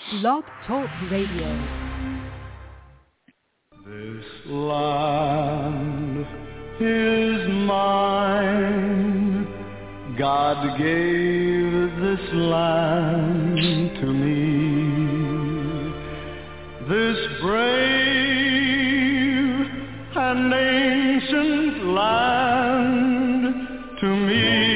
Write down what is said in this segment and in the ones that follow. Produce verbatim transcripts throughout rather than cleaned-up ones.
Blog Talk Radio. This land is mine. God gave this land to me. This brave and ancient land to me.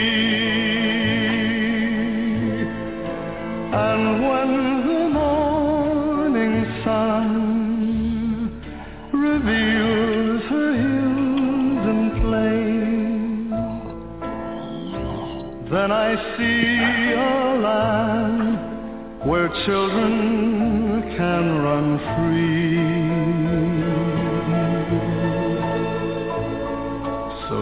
And when the morning sun reveals her hills and plains, then I see a land where children can run free. So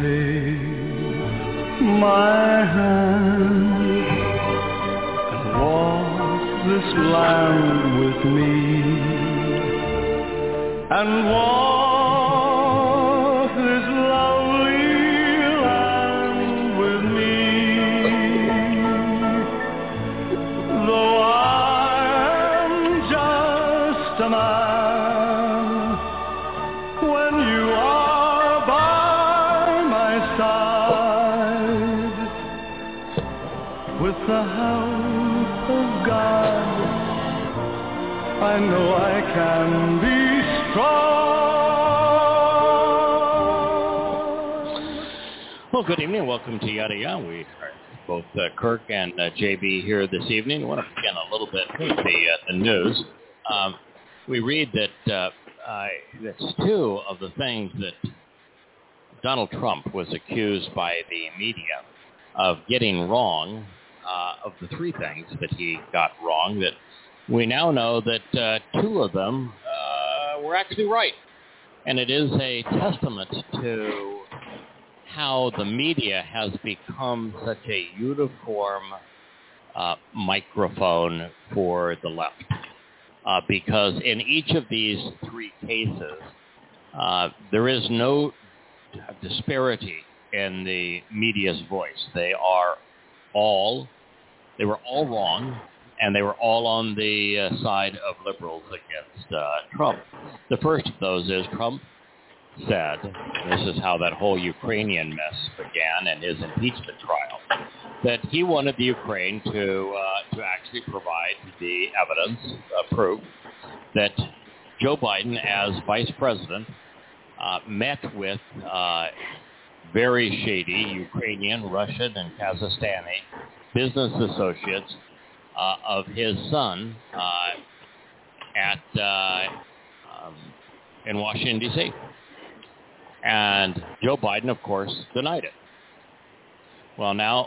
take my hand and walk this land with me, and walk this lovely land with me. Though I am just a man, when you are by my side, with the help of God, I know I can be strong. Well, good evening. Welcome to Yada Yada. We are both uh, Kirk and uh, J B here this evening. I want to begin a little bit with the, uh, the news. Um, we read that uh, uh, that's two of the things that Donald Trump was accused by the media of getting wrong, uh, of the three things that he got wrong, that we now know that uh, two of them uh, were actually right. And it is a testament to how the media has become such a uniform uh, microphone for the left. Uh, because in each of these three cases, uh, there is no disparity in the media's voice. They are all, they were all wrong, and they were all on the uh, side of liberals against uh, Trump. The first of those is Trump said, this is how that whole Ukrainian mess began in his impeachment trial, that he wanted the Ukraine to uh, to actually provide the evidence, uh, proof, that Joe Biden, as vice president, uh, met with uh, very shady Ukrainian, Russian, and Kazakhstani business associates uh, of his son uh, at uh, um, in Washington, D C And Joe Biden, of course, denied it. Well, now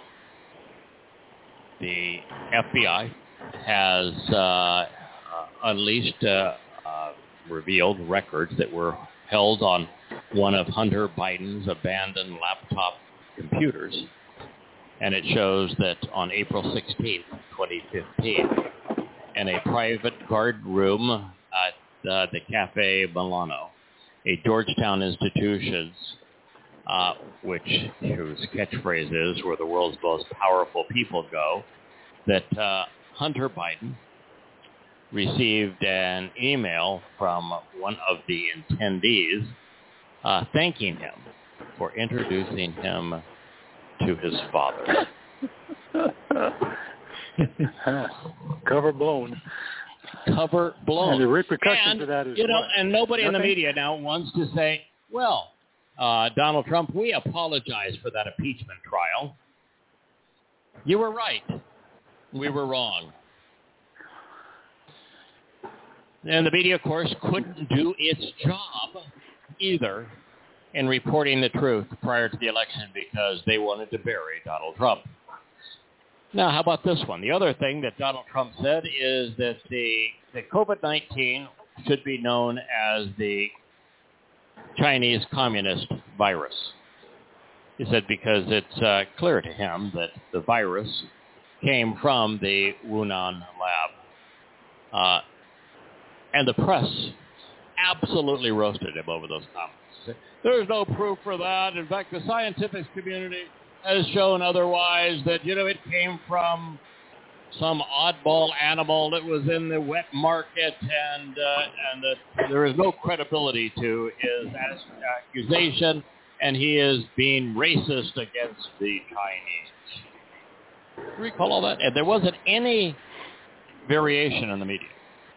the F B I has uh, uh, unleashed, uh, uh, revealed records that were held on one of Hunter Biden's abandoned laptop computers. And it shows that on April sixteenth, twenty fifteen, in a private guard room at uh, the Cafe Milano, a Georgetown institution, uh, which whose catchphrase is where the world's most powerful people go, that uh, Hunter Biden received an email from one of the attendees uh, thanking him for introducing him to his father. Cover blown. Cover blown. And the repercussions and, of that is you know, what? and nobody Nothing? in the media now wants to say, well, uh, Donald Trump, we apologize for that impeachment trial. You were right. We were wrong. And the media, of course, couldn't do its job either in reporting the truth prior to the election because they wanted to bury Donald Trump. Now, how about this one? The other thing that Donald Trump said is that the, the COVID nineteen should be known as the Chinese communist virus. He said because it's uh, clear to him that the virus came from the Wuhan lab. Uh, and the press absolutely roasted him over those comments. There's no proof for that. In fact, the scientific community has shown otherwise, that, you know, it came from some oddball animal that was in the wet market, and uh, and that there is no credibility to his accusation, and he is being racist against the Chinese. Recall all that? And there wasn't any variation in the media.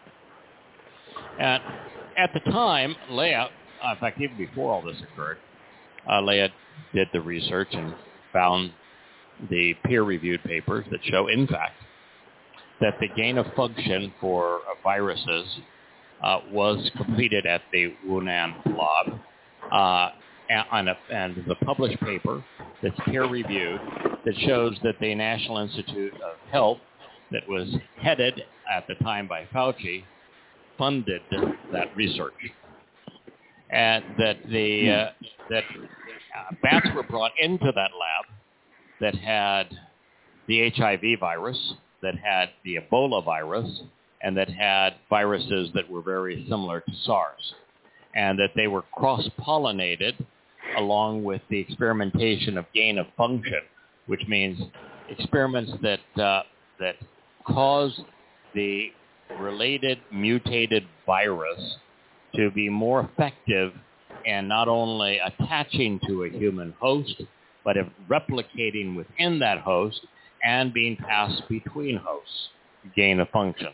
And at the time, Leah, uh, in fact, even before all this occurred, uh, Leah did the research and found the peer-reviewed papers that show, in fact, that the gain of function for uh, viruses uh, was completed at the Wuhan lab. Uh, and, and the published paper that's peer-reviewed that shows that the National Institute of Health, that was headed at the time by Fauci, funded that research. And that the uh, that uh, bats were brought into that lab that had the H I V virus, that had the Ebola virus, and that had viruses that were very similar to SARS, and that they were cross-pollinated along with the experimentation of gain of function, which means experiments that uh, that cause the related mutated virus to be more effective in not only attaching to a human host, but of replicating within that host and being passed between hosts, gain of function.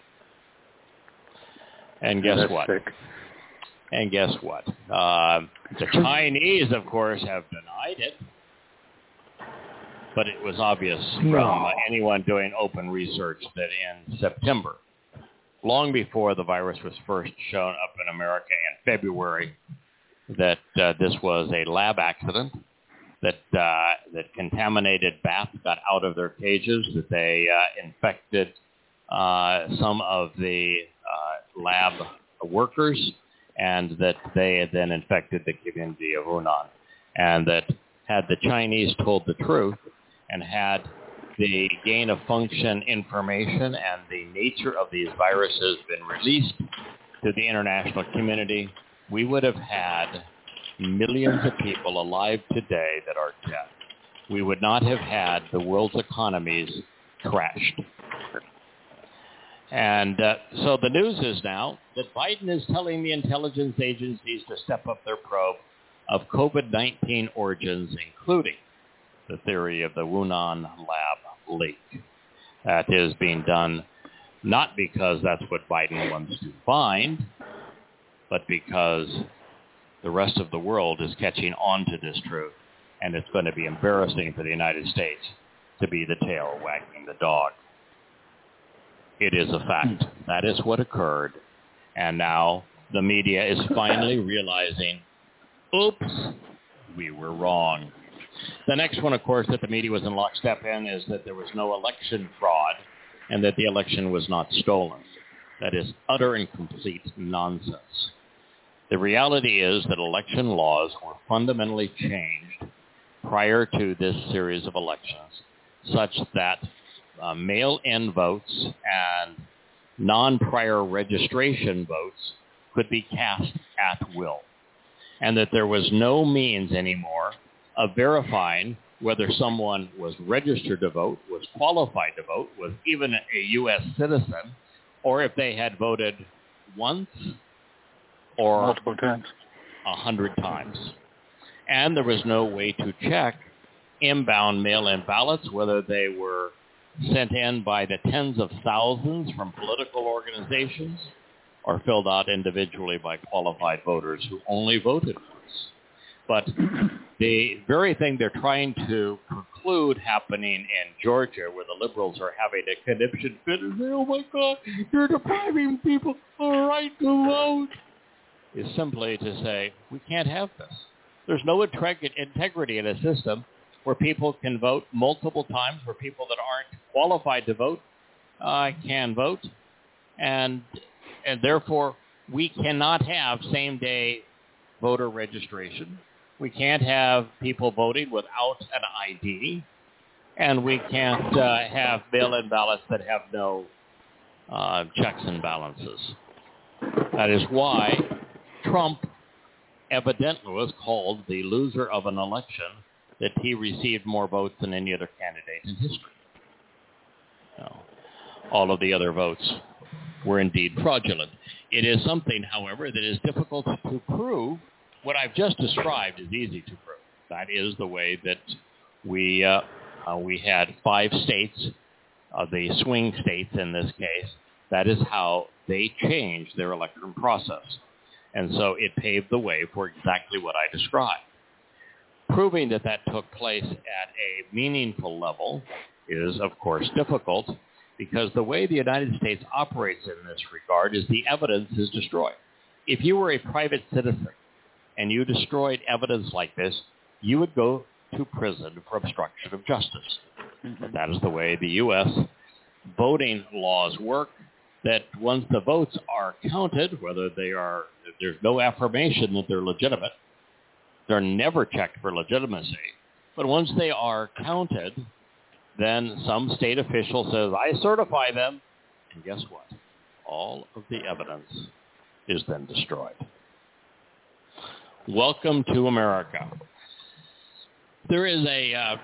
And guess That's what? sick. And guess what? Uh, the Chinese, of course, have denied it, but it was obvious No. from uh, anyone doing open research that in September, long before the virus was first shown up in America in February, that uh, this was a lab accident, that uh, that contaminated bats got out of their cages, that they uh, infected uh, some of the uh, lab workers, and that they had then infected the community of Wuhan. And that had the Chinese told the truth and had the gain of function information and the nature of these viruses been released to the international community, we would have had millions of people alive today that are dead. We would not have had the world's economies crashed. And uh, so the news is now that Biden is telling the intelligence agencies to step up their probe of COVID nineteen origins, including the theory of the Wuhan lab leak. That is being done not because that's what Biden wants to find, but because the rest of the world is catching on to this truth, and it's going to be embarrassing for the United States to be the tail wagging the dog. It is a fact. That is what occurred, and now the media is finally realizing, oops, we were wrong. The next one, of course, that the media was in lockstep in is that there was no election fraud and that the election was not stolen. That is utter and complete nonsense. The reality is that election laws were fundamentally changed prior to this series of elections such that uh, mail-in votes and non-prior registration votes could be cast at will, and that there was no means anymore of verifying whether someone was registered to vote, was qualified to vote, was even a U S citizen, or if they had voted once or multiple times, a hundred times. And there was no way to check inbound mail-in ballots, whether they were sent in by the tens of thousands from political organizations or filled out individually by qualified voters who only voted once. But the very thing they're trying to preclude happening in Georgia, where the liberals are having a conniption fit and say, oh my God, you're depriving people of the right to vote, is simply to say, we can't have this. There's no integrity in a system where people can vote multiple times, where people that aren't qualified to vote uh, can vote, and and therefore we cannot have same-day voter registration. We can't have people voting without an I D, and we can't uh, have mail-in ballots that have no uh, checks and balances. That is why Trump evidently was called the loser of an election, that he received more votes than any other candidate in history. So, all of the other votes were indeed fraudulent. It is something, however, that is difficult to prove. What I've just described is easy to prove. That is the way that we uh, uh, we had five states, uh, the swing states in this case. That is how they changed their election process. And so it paved the way for exactly what I described. Proving that that took place at a meaningful level is, of course, difficult because the way the United States operates in this regard is the evidence is destroyed. If you were a private citizen and you destroyed evidence like this, you would go to prison for obstruction of justice. Mm-hmm. That is the way the U S voting laws work, that once the votes are counted, whether they are, there's no affirmation that they're legitimate, they're never checked for legitimacy, but once they are counted, then some state official says, I certify them, and guess what? All of the evidence is then destroyed. Welcome to America. There is a, uh,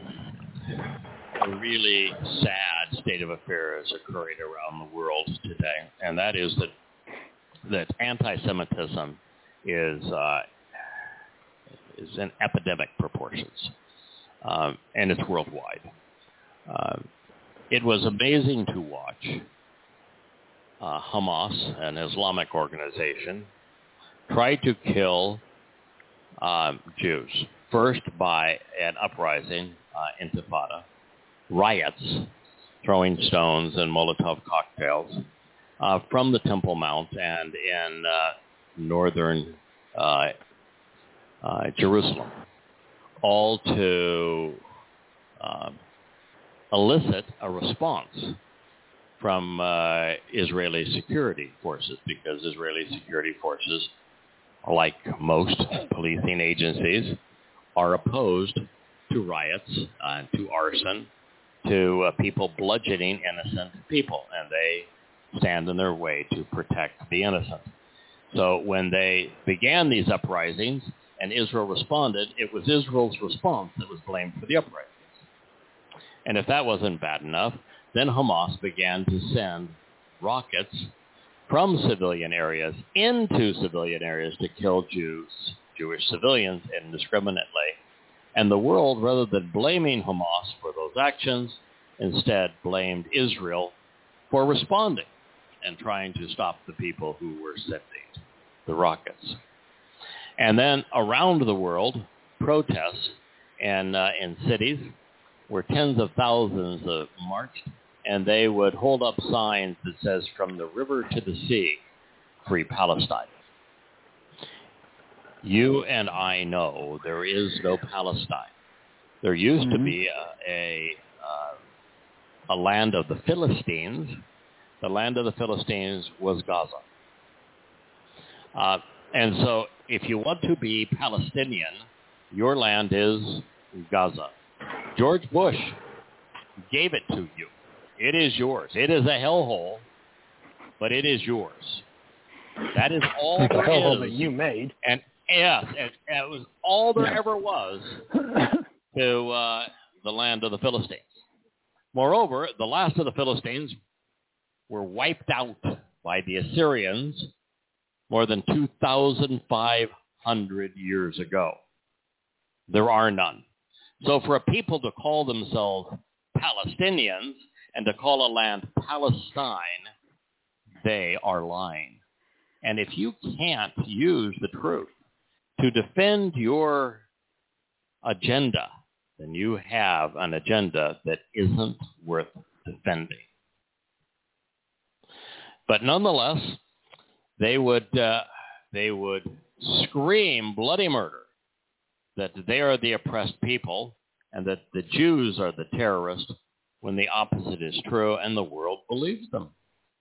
a really sad state of affairs occurring around the world today, and that is that that anti-Semitism is uh, is in epidemic proportions, um, and it's worldwide. Uh, it was amazing to watch uh, Hamas, an Islamic organization, try to kill um, Jews, first by an uprising, uh, intifada, riots, throwing stones and Molotov cocktails uh, from the Temple Mount and in uh, northern uh, uh, Jerusalem, all to uh, elicit a response from uh, Israeli security forces, because Israeli security forces, like most policing agencies, are opposed to riots, uh, to arson, to uh, people bludgeoning innocent people, and they stand in their way to protect the innocent. So when they began these uprisings and Israel responded, it was Israel's response that was blamed for the uprisings. And if that wasn't bad enough, then Hamas began to send rockets from civilian areas into civilian areas to kill Jews, Jewish civilians indiscriminately. And the world, rather than blaming Hamas for those actions, instead blamed Israel for responding and trying to stop the people who were sending the rockets. And then around the world, protests in, uh, in cities where tens of thousands uh, marched, and they would hold up signs that says, from the river to the sea, free Palestine. You and I know there is no Palestine. There used mm-hmm. to be a, a, uh, a land of the Philistines. The land of the Philistines was Gaza. Uh, and so if you want to be Palestinian, your land is Gaza. George Bush gave it to you. It is yours. It is a hellhole, but it is yours. That is all it's there a hellhole is. that you made. And yes, it, it was all there yeah. ever was to uh, the land of the Philistines. Moreover, the last of the Philistines were wiped out by the Assyrians more than two thousand five hundred years ago. There are none. So for a people to call themselves Palestinians and to call a land Palestine, they are lying. And if you can't use the truth to defend your agenda, then you have an agenda that isn't worth defending. But nonetheless, they would uh, they would scream bloody murder, that they are the oppressed people and that the Jews are the terrorists, when the opposite is true, and the world believes them.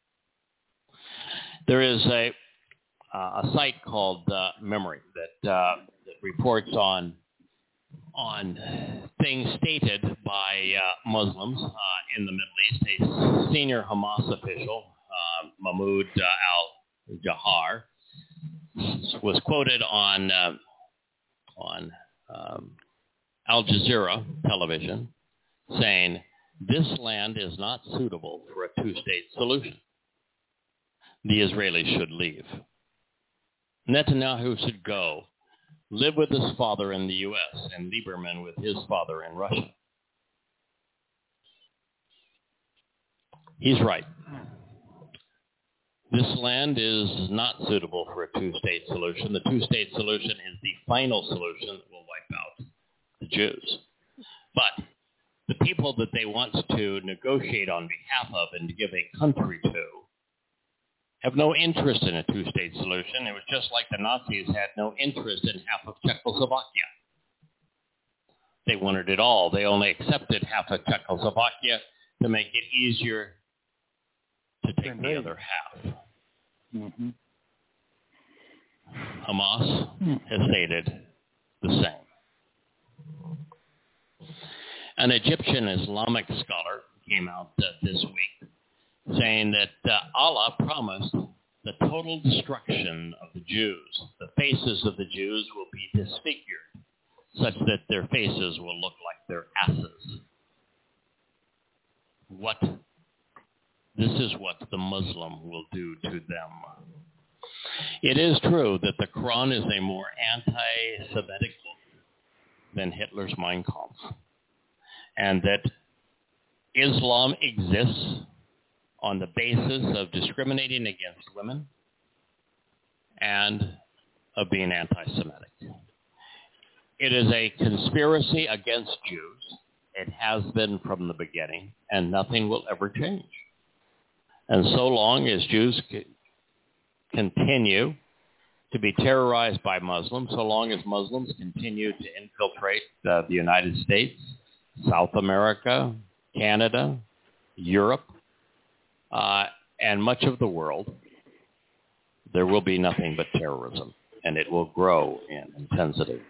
There is a uh, a site called uh, Memory that, uh, that reports on on things stated by uh, Muslims uh, in the Middle East. A senior Hamas official, uh, Mahmoud uh, al-Jahar, was quoted on uh, on um, Al Jazeera television saying, This land is not suitable for a two-state solution. The Israelis should leave. Netanyahu should go, live with his father in the U S, and Lieberman with his father in Russia. He's right. This land is not suitable for a two-state solution. The two-state solution is the final solution that will wipe out the Jews. But the people that they want to negotiate on behalf of and to give a country to have no interest in a two-state solution. It was just like the Nazis had no interest in half of Czechoslovakia. They wanted it all. They only accepted half of Czechoslovakia to make it easier to take the other half. Mm-hmm. Hamas mm. has stated the same. An Egyptian Islamic scholar came out uh, this week saying that uh, Allah promised the total destruction of the Jews. The faces of the Jews will be disfigured such that their faces will look like their asses. What? This is what the Muslim will do to them. It is true that the Quran is a more anti-Semitic book than Hitler's Mein Kampf, and that Islam exists on the basis of discriminating against women and of being anti-Semitic. It is a conspiracy against Jews. It has been from the beginning, and nothing will ever change. And so long as Jews c- continue to be terrorized by Muslims, so long as Muslims continue to infiltrate uh, the United States, South America, Canada, Europe, uh, and much of the world, there will be nothing but terrorism, and it will grow in intensity.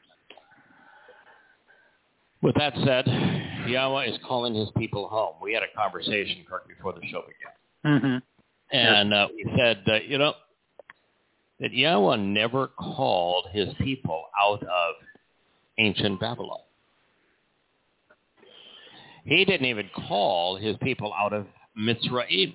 With that said, Yahweh is calling his people home. We had a conversation, Kirk, before the show began. Mm-hmm. And uh, we said, uh, you know, that Yahweh never called his people out of ancient Babylon. He didn't even call his people out of Mitzrayim.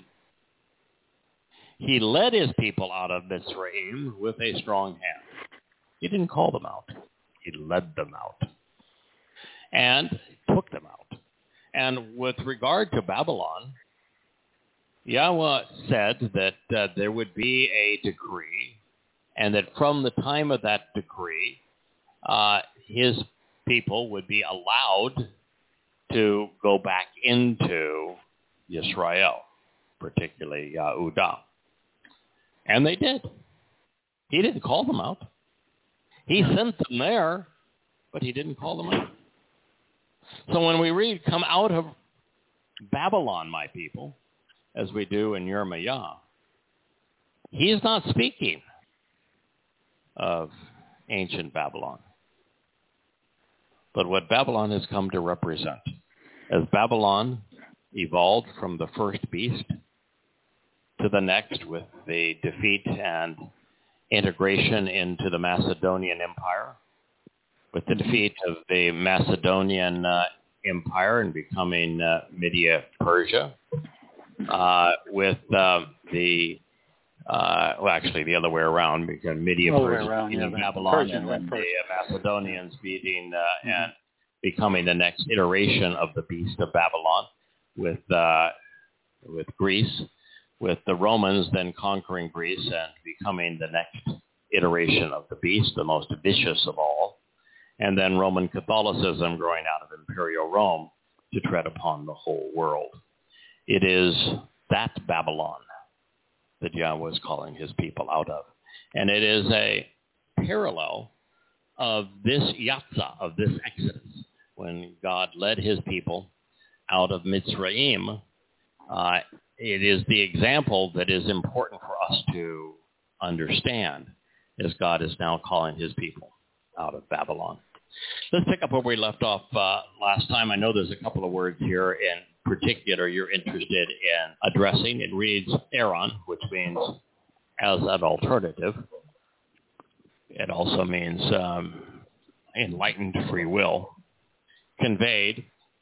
He led his people out of Mitzrayim with a strong hand. He didn't call them out. He led them out and took them out. And with regard to Babylon, Yahweh said that uh, there would be a decree, and that from the time of that decree, uh, his people would be allowed to go back into Yisrael, particularly Yehudah. And they did. He didn't call them out. He sent them there, but he didn't call them out. So when we read, come out of Babylon, my people, as we do in Yirmiyah, he's not speaking of ancient Babylon, but what Babylon has come to represent. As Babylon evolved from the first beast to the next with the defeat and integration into the Macedonian Empire, with the defeat of the Macedonian uh, Empire and becoming uh, Media-Persia, uh, with uh, the, uh, well, actually the other way around, because Media-Persia beating yeah, Babylon, Persian, and then the uh, Macedonians beating uh, mm-hmm. and becoming the next iteration of the beast of Babylon, with uh, with Greece, with the Romans then conquering Greece and becoming the next iteration of the beast, the most vicious of all, and then Roman Catholicism growing out of Imperial Rome to tread upon the whole world. It is that Babylon that Yahweh is calling his people out of. And it is a parallel of this Yatzah, of this Exodus, when God led his people out of Mitzrayim. Uh, it is the example that is important for us to understand as God is now calling his people out of Babylon. Let's pick up where we left off uh, last time. I know there's a couple of words here in particular you're interested in addressing. It reads Aaron, which means as an alternative. It also means um, enlightened free will, conveyed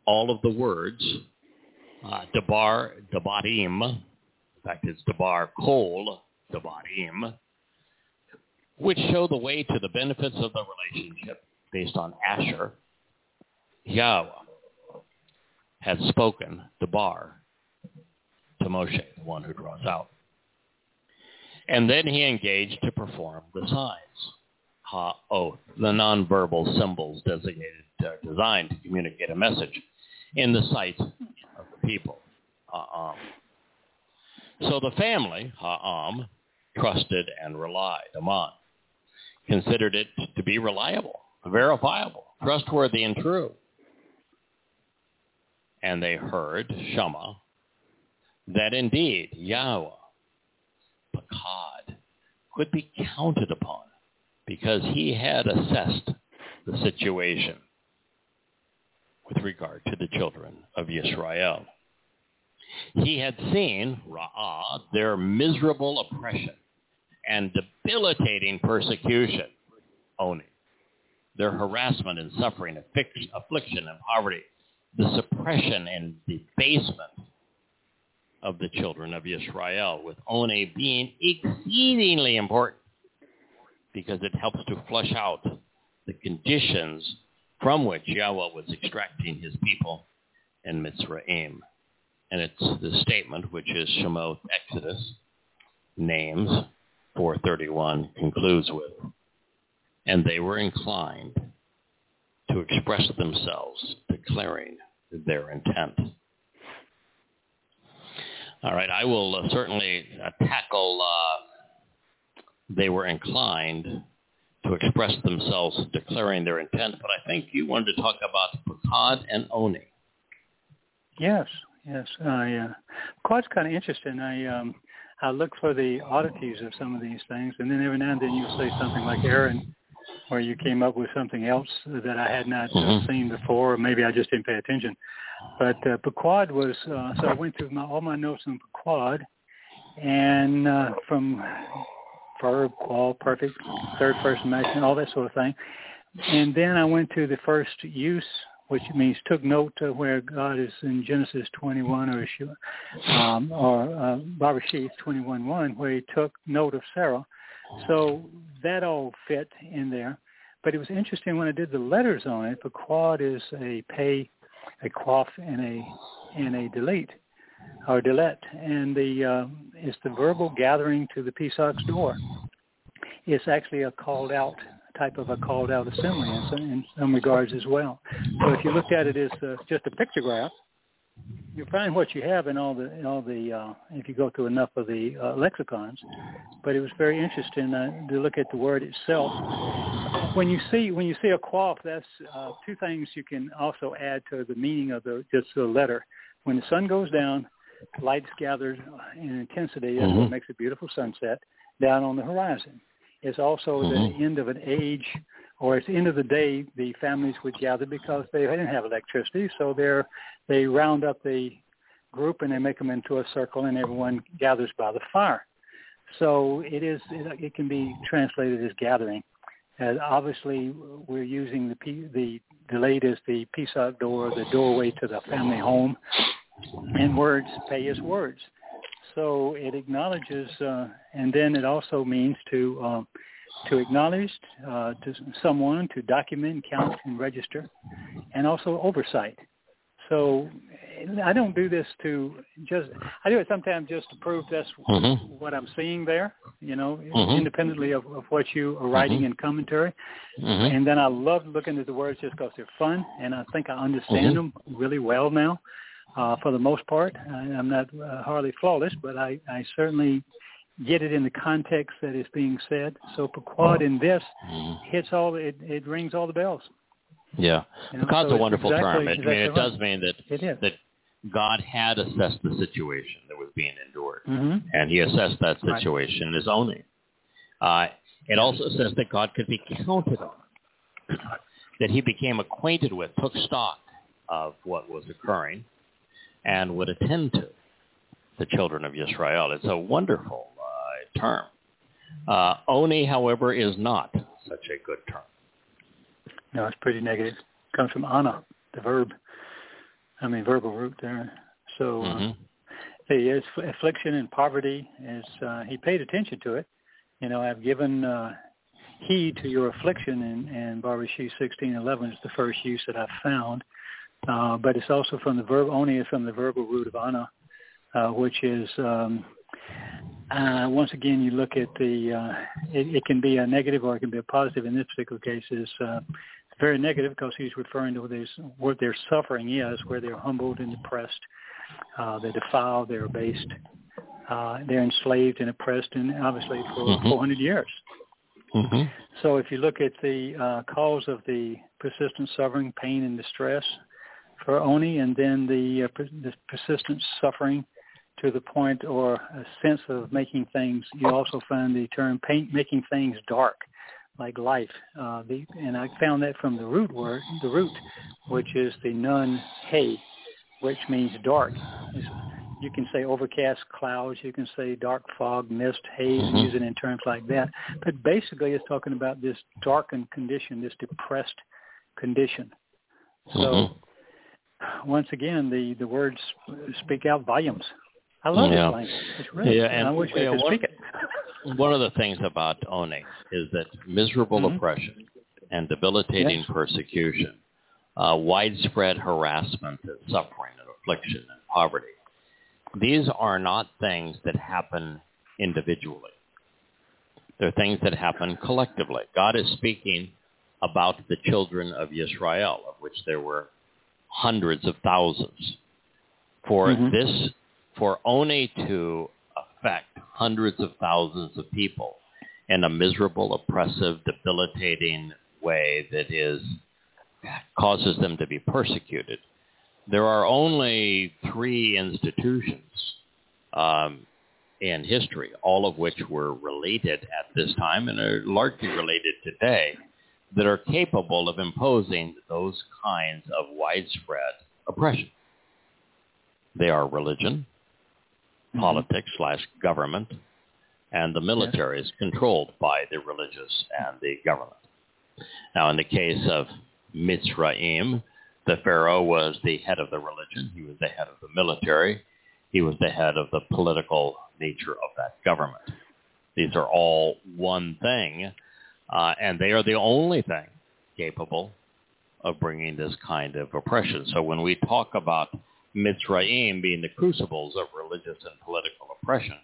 all of the words, uh, Debar Debarim, in fact, it's Debar Kol Debarim, which show the way to the benefits of the relationship based on Asher. Yahweh had spoken Debar to Moshe, the one who draws out. And then he engaged to perform the signs, ha-oth, the nonverbal symbols designated, uh, designed to communicate a message in the sight of the people, ha'am. So the family, ha'am, trusted and relied, aman, considered it to be reliable, verifiable, trustworthy, and true. And they heard, Shema, that indeed Yahweh, Pakad, could be counted upon because he had assessed the situation with regard to the children of Yisrael. He had seen, Ra'ah, their miserable oppression and debilitating persecution, Oni, their harassment and suffering, affliction and poverty, the suppression and debasement of the children of Yisrael, with Oni being exceedingly important because it helps to flush out the conditions from which Yahweh was extracting his people in Mitzrayim. And it's the statement, which is Shemot Exodus, names four thirty-one, concludes with, and they were inclined to express themselves, declaring their intent. All right, I will uh, certainly uh, tackle, uh, they were inclined to express themselves, declaring their intent, but I think you wanted to talk about Pakad and Oni. Yes, yes. I, uh, Quad's kind of interesting. I um, I look for the oddities of some of these things, and then every now and then you'll say something like Aaron, where you came up with something else that I had not mm-hmm. uh, seen before, or maybe I just didn't pay attention. But uh, Pequod was, uh, so I went through my, all my notes on Pequod, and uh, from verb, qual, perfect, third person maximum, all that sort of thing. And then I went to the first use, which means took note of where God is in Genesis twenty-one, or um, or uh, Bereshith twenty-one one, where he took note of Sarah. So that all fit in there. But it was interesting when I did the letters on it. Pequod is a pay, a quaff, and a and a delete, or delete, and the uh, it's the verbal gathering to the Pesach's door. It's actually a called out type of a called out assembly in some, in some regards as well. So if you looked at it as uh, just a pictograph, you find what you have in all the in all the uh, if you go through enough of the uh, lexicons. But it was very interesting uh, to look at the word itself. When you see when you see a quaff, that's uh, two things you can also add to the meaning of the just the letter. When the sun goes down, light's gathered in intensity, and mm-hmm. it makes a beautiful sunset down on the horizon. It's also mm-hmm. the end of an age, or it's the end of the day. The families would gather because they didn't have electricity, so they're they round up the group and they make them into a circle, and everyone gathers by the fire. So it is. It, it can be translated as gathering. And obviously, we're using the the delayed as the Pesach door, the doorway to the family home, and words pay as words. So it acknowledges, uh, and then it also means to uh, to acknowledge uh, to someone, to document, count, and register, and also oversight. So I don't do this to just, I do it sometimes just to prove that's mm-hmm. what I'm seeing there, you know, mm-hmm. independently of, of what you are writing mm-hmm. in commentary. Mm-hmm. And then I love looking at the words just because they're fun, and I think I understand mm-hmm. them really well now. Uh, for the most part, I, I'm not uh, hardly flawless, but I, I certainly get it in the context that is being said. So Pequod in this hits all, it, it rings all the bells. Yeah, you know, Pequod's so a wonderful exactly, term. It, exactly I mean, it right. does mean that that God had assessed the situation that was being endured, mm-hmm. and he assessed that situation right. as only. Uh, it also says that God could be counted on, that he became acquainted with, took stock of what was occurring, and would attend to the children of Yisrael. It's a wonderful uh, term. Uh, Oni, however, is not such a good term. No, it's pretty negative. It comes from ana, the verb. I mean, verbal root there. So uh, mm-hmm. the affliction and poverty, is uh, he paid attention to it. You know, I've given uh, heed to your affliction, and, and Bereshit sixteen eleven is the first use that I've found. Uh, but it's also from the verb, only is from the verbal root of ana, uh, which is, um, uh, once again, you look at the, uh, it, it can be a negative or it can be a positive. In this particular case, is uh, very negative because he's referring to this, what their suffering is, where they're humbled and depressed, uh, they're defiled, they're abased, uh, they're enslaved and oppressed, and obviously for mm-hmm. four hundred years. Mm-hmm. So if you look at the uh, cause of the persistent suffering, pain, and distress for Oni, and then the, uh, per- the persistent suffering to the point or a sense of making things, you also find the term pain, making things dark, like life. Uh, the, and I found that from the root word, the root, which is the nun hey, which means dark. It's, you can say overcast clouds, you can say dark fog, mist, haze, mm-hmm. and use it in terms like that. But basically it's talking about this darkened condition, this depressed condition. So mm-hmm. once again, the, the words speak out volumes. I love yeah. this language. It's really, yeah, and I wish yeah, I could one, speak it. One of the things about Oni is that miserable mm-hmm. oppression and debilitating yes. persecution, uh, widespread harassment and suffering and affliction and poverty, these are not things that happen individually. They're things that happen collectively. God is speaking about the children of Yisrael, of which there were hundreds of thousands. For mm-hmm. this, for Oni to affect hundreds of thousands of people in a miserable, oppressive, debilitating way that is causes them to be persecuted, there are only three institutions um, in history, all of which were related at this time and are largely related today, that are capable of imposing those kinds of widespread oppression. They are religion, mm-hmm. politics slash government, and the military yes. is controlled by the religious and the government. Now, in the case of Mitzrayim, the Pharaoh was the head of the religion. He was the head of the military. He was the head of the political nature of that government. These are all one thing, uh, and they are the only thing capable of bringing this kind of oppression. So when we talk about Mitzrayim being the crucibles of religious and political oppression,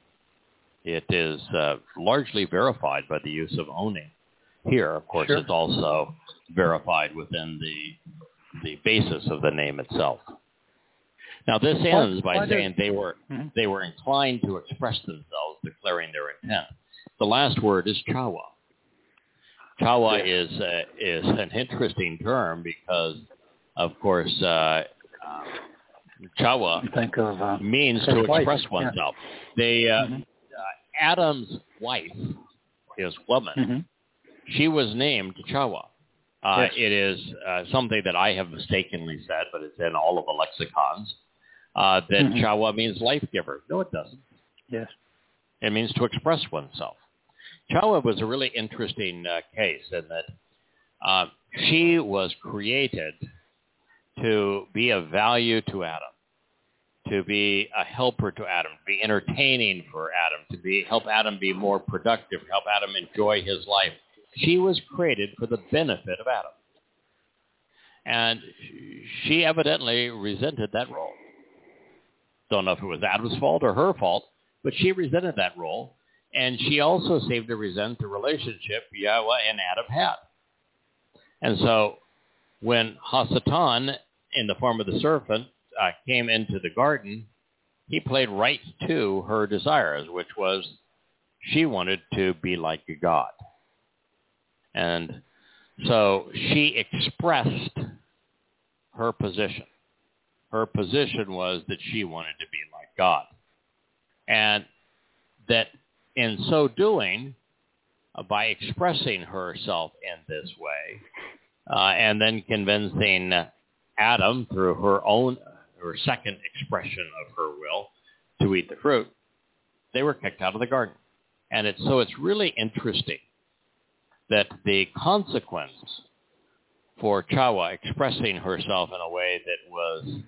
it is uh, largely verified by the use of Oni. Here, of course, sure. it's also verified within the the basis of the name itself. Now, this ends by why saying they were mm-hmm. they were inclined to express themselves, declaring their intent. The last word is chawa. Chawa yeah. is uh, is an interesting term because, of course, uh, uh, chawa of, uh, means to express wife. oneself. Yeah. They, uh, mm-hmm. uh, Adam's wife, his woman, mm-hmm. she was named Chawa. Uh, yes. It is uh, something that I have mistakenly said, but it's in all of the lexicons, uh, that mm-hmm. Chawa means life giver. No, it doesn't. Yes. It means to express oneself. Chawa was a really interesting uh, case in that uh, she was created to be of value to Adam, to be a helper to Adam, to be entertaining for Adam, to be help Adam be more productive, help Adam enjoy his life. She was created for the benefit of Adam. And she evidently resented that role. Don't know if it was Adam's fault or her fault, but she resented that role. And she also seemed to resent the relationship Yahweh and Adam had. And so when Hasatan, in the form of the serpent, uh, came into the garden, he played right to her desires, which was she wanted to be like a god. And so she expressed her position. Her position was that she wanted to be like God. And that in so doing, uh, by expressing herself in this way, uh, and then convincing Adam through her own, her second expression of her will to eat the fruit, they were kicked out of the garden. And it's, so it's really interesting that the consequence for Chawa expressing herself in a way that was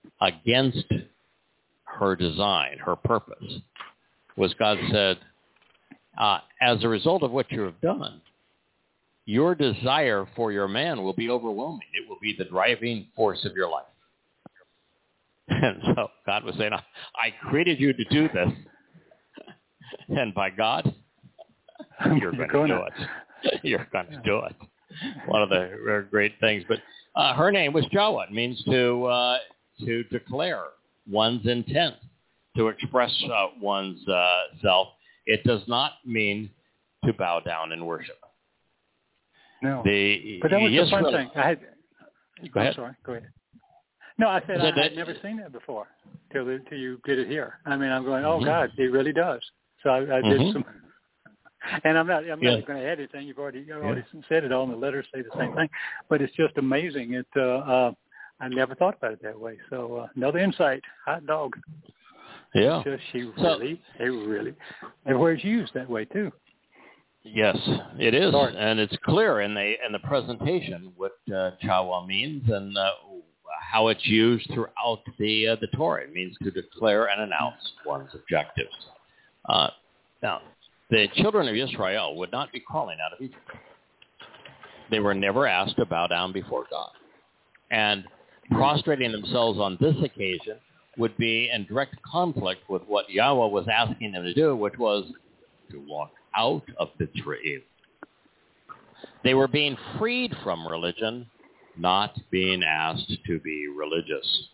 against her design, her purpose, was God said, uh, as a result of what you have done, your desire for your man will be overwhelming. It will be the driving force of your life. And so God was saying, I created you to do this. And by God, you're going to do it. You're going to do it. One of the great things. But uh, her name was Jawa. It means to uh, to declare one's intent, to express uh, one's uh, self. It does not mean to bow down and worship. No, the, but that was the fun Israel- thing. I had. Go ahead. I'm sorry. Go ahead. No, I said So I that- had never seen that before till the, till you did it here. I mean, I'm going, oh Mhm. God, it really does. So I, I did Mhm. some, and I'm not, I'm Yeah. not going to add anything. You've already, you already said it. All the letters say the same thing, but it's just amazing. It, uh, uh, I never thought about it that way. So uh, another insight. Hot dog. Yeah. It's just she So- really, it really, everywhere it's used that way too. Yes, it is, Sorry. and it's clear in the in the presentation what uh, Chawa means and uh, how it's used throughout the uh, the Torah. It means to declare and announce one's objectives. Uh, now, the children of Israel would not be crawling out of Egypt. They were never asked to bow down before God, and prostrating themselves on this occasion would be in direct conflict with what Yahweh was asking them to do, which was to walk out of Mitzrayim. They were being freed from religion, not being asked to be religious.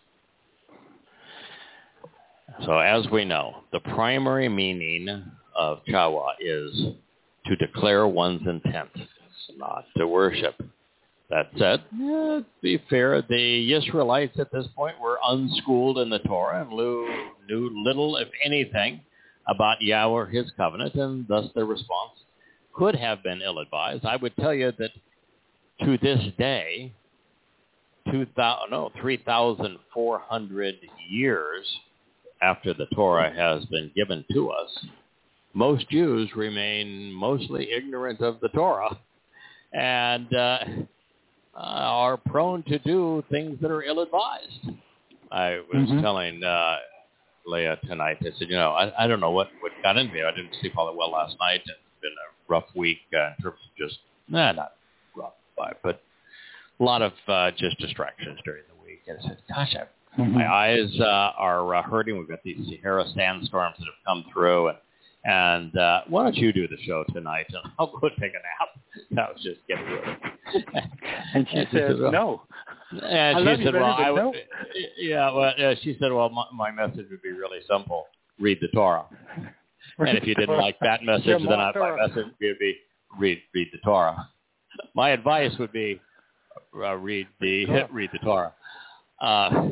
So as we know, the primary meaning of Chawa is to declare one's intent, not to worship. That said, yeah, to be fair, the Israelites at this point were unschooled in the Torah and knew, knew little, if anything, about Yahweh or his covenant, and thus their response could have been ill-advised. I would tell you that to this day, two thousand, no, three thousand four hundred years after the Torah has been given to us, most Jews remain mostly ignorant of the Torah and uh, are prone to do things that are ill-advised. I was Mm-hmm. telling uh, Leah tonight, I said, you know, I, I don't know what, what got into me. I didn't sleep all that well last night. It's been a rough week uh, in terms of just, nah, not rough, but a lot of uh, just distractions during the week. And I said, gosh, I, Mm-hmm. my eyes uh, are uh, hurting. We've got these Sahara sandstorms that have come through. And, and uh, why don't you do the show tonight? And I'll go take a nap. I was just getting rid of it. And she said, no. And I she love said, you, well, Benny, I but would, yeah, well, uh, she said, well, my, my message would be really simple. Read the Torah. And if you didn't like that message, Yeah, then I, my Torah. message would be read, read the Torah. My advice would be uh, read the Torah. read the Torah. Uh,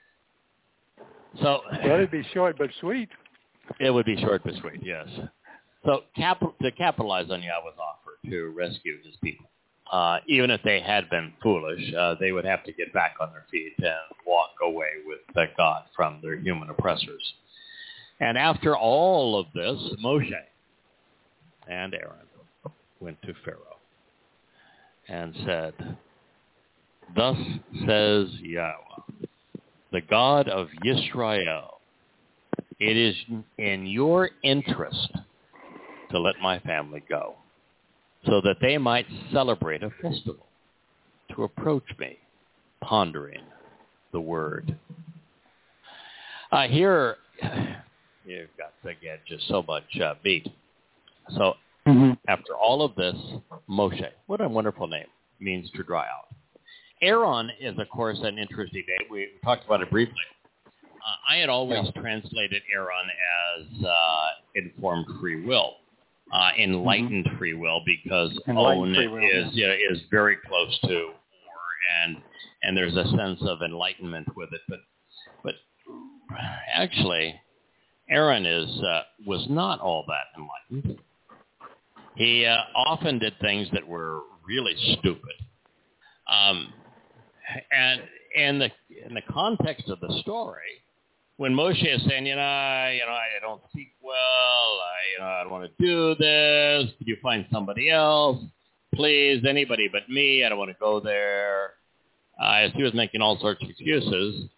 so Well, it'd be short but sweet. it would be short but sweet, yes. So cap- to capitalize on Yahweh's offer to rescue his people, uh, even if they had been foolish, uh, they would have to get back on their feet and walk away with uh, God from their human oppressors. And after all of this, Moshe and Aaron went to Pharaoh and said, thus says Yahweh, the God of Yisrael, it is in your interest to let my family go, so that they might celebrate a festival, to approach me, pondering the word. Uh, here, you've got to get just so much uh, meat. So Mm-hmm. after all of this, Moshe, what a wonderful name, means to dry out. Aaron is, of course, an interesting name. We, we talked about it briefly. Uh, I had always yeah. translated Aaron as uh, informed free will, uh, enlightened mm-hmm. free will, because own will, is yeah. you know, is very close to or, and and there's a sense of enlightenment with it. But but actually, Aaron is uh, was not all that enlightened. He uh, often did things that were really stupid. Um, and in the in the context of the story, when Moshe is saying, you know, I, you know, I don't speak well, I, you know, I don't want to do this. Could you find somebody else, please? Anybody but me. I don't want to go there. Uh, as he was making all sorts of excuses,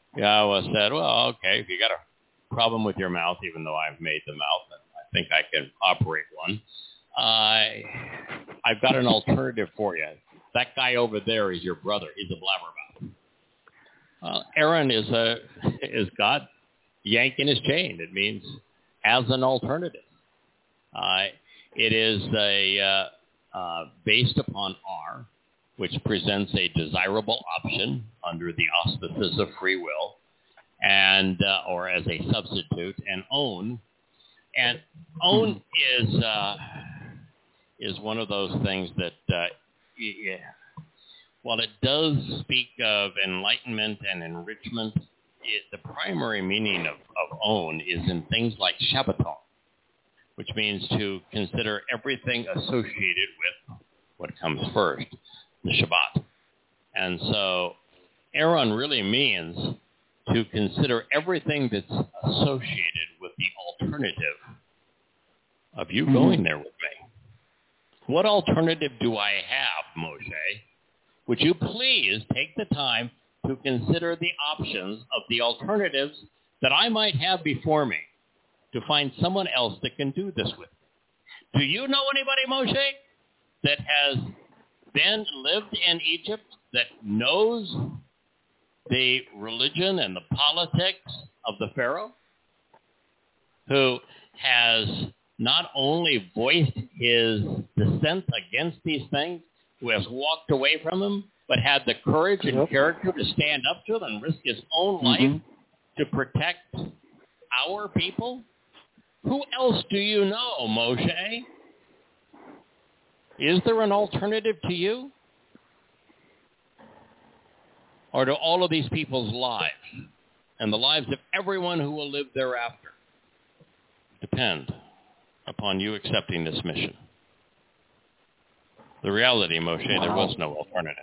Yahweh said, well, okay, if you got a problem with your mouth, even though I've made the mouth, and I think I can operate one, uh, I've got an alternative for you. That guy over there is your brother. He's a blabbermouth. Uh, Aaron is a is God yanking his chain. It means as an alternative. Uh, it is a uh, uh, based upon R, which presents a desirable option under the auspices of free will, and uh, or as a substitute, and own. And own is uh, is one of those things that, uh, yeah, while it does speak of enlightenment and enrichment, it, the primary meaning of, of own is in things like Shabbaton, which means to consider everything associated with what comes first, the Shabbat. And so Aaron really means to consider everything that's associated with the alternative of you mm-hmm. going there with me. What alternative do I have, Moshe? Would you please take the time to consider the options of the alternatives that I might have before me to find someone else that can do this with me? Do you know anybody, Moshe, that has been, lived in Egypt, that knows the religion and the politics of the Pharaoh, who has not only voiced his dissent against these things, who has walked away from them, but had the courage and yep. character to stand up to them and risk his own life mm-hmm. to protect our people? Who else do you know, Moshe? Is there an alternative to you? Or do all of these people's lives and the lives of everyone who will live thereafter depend upon you accepting this mission? The reality, Moshe, wow. there was no alternative.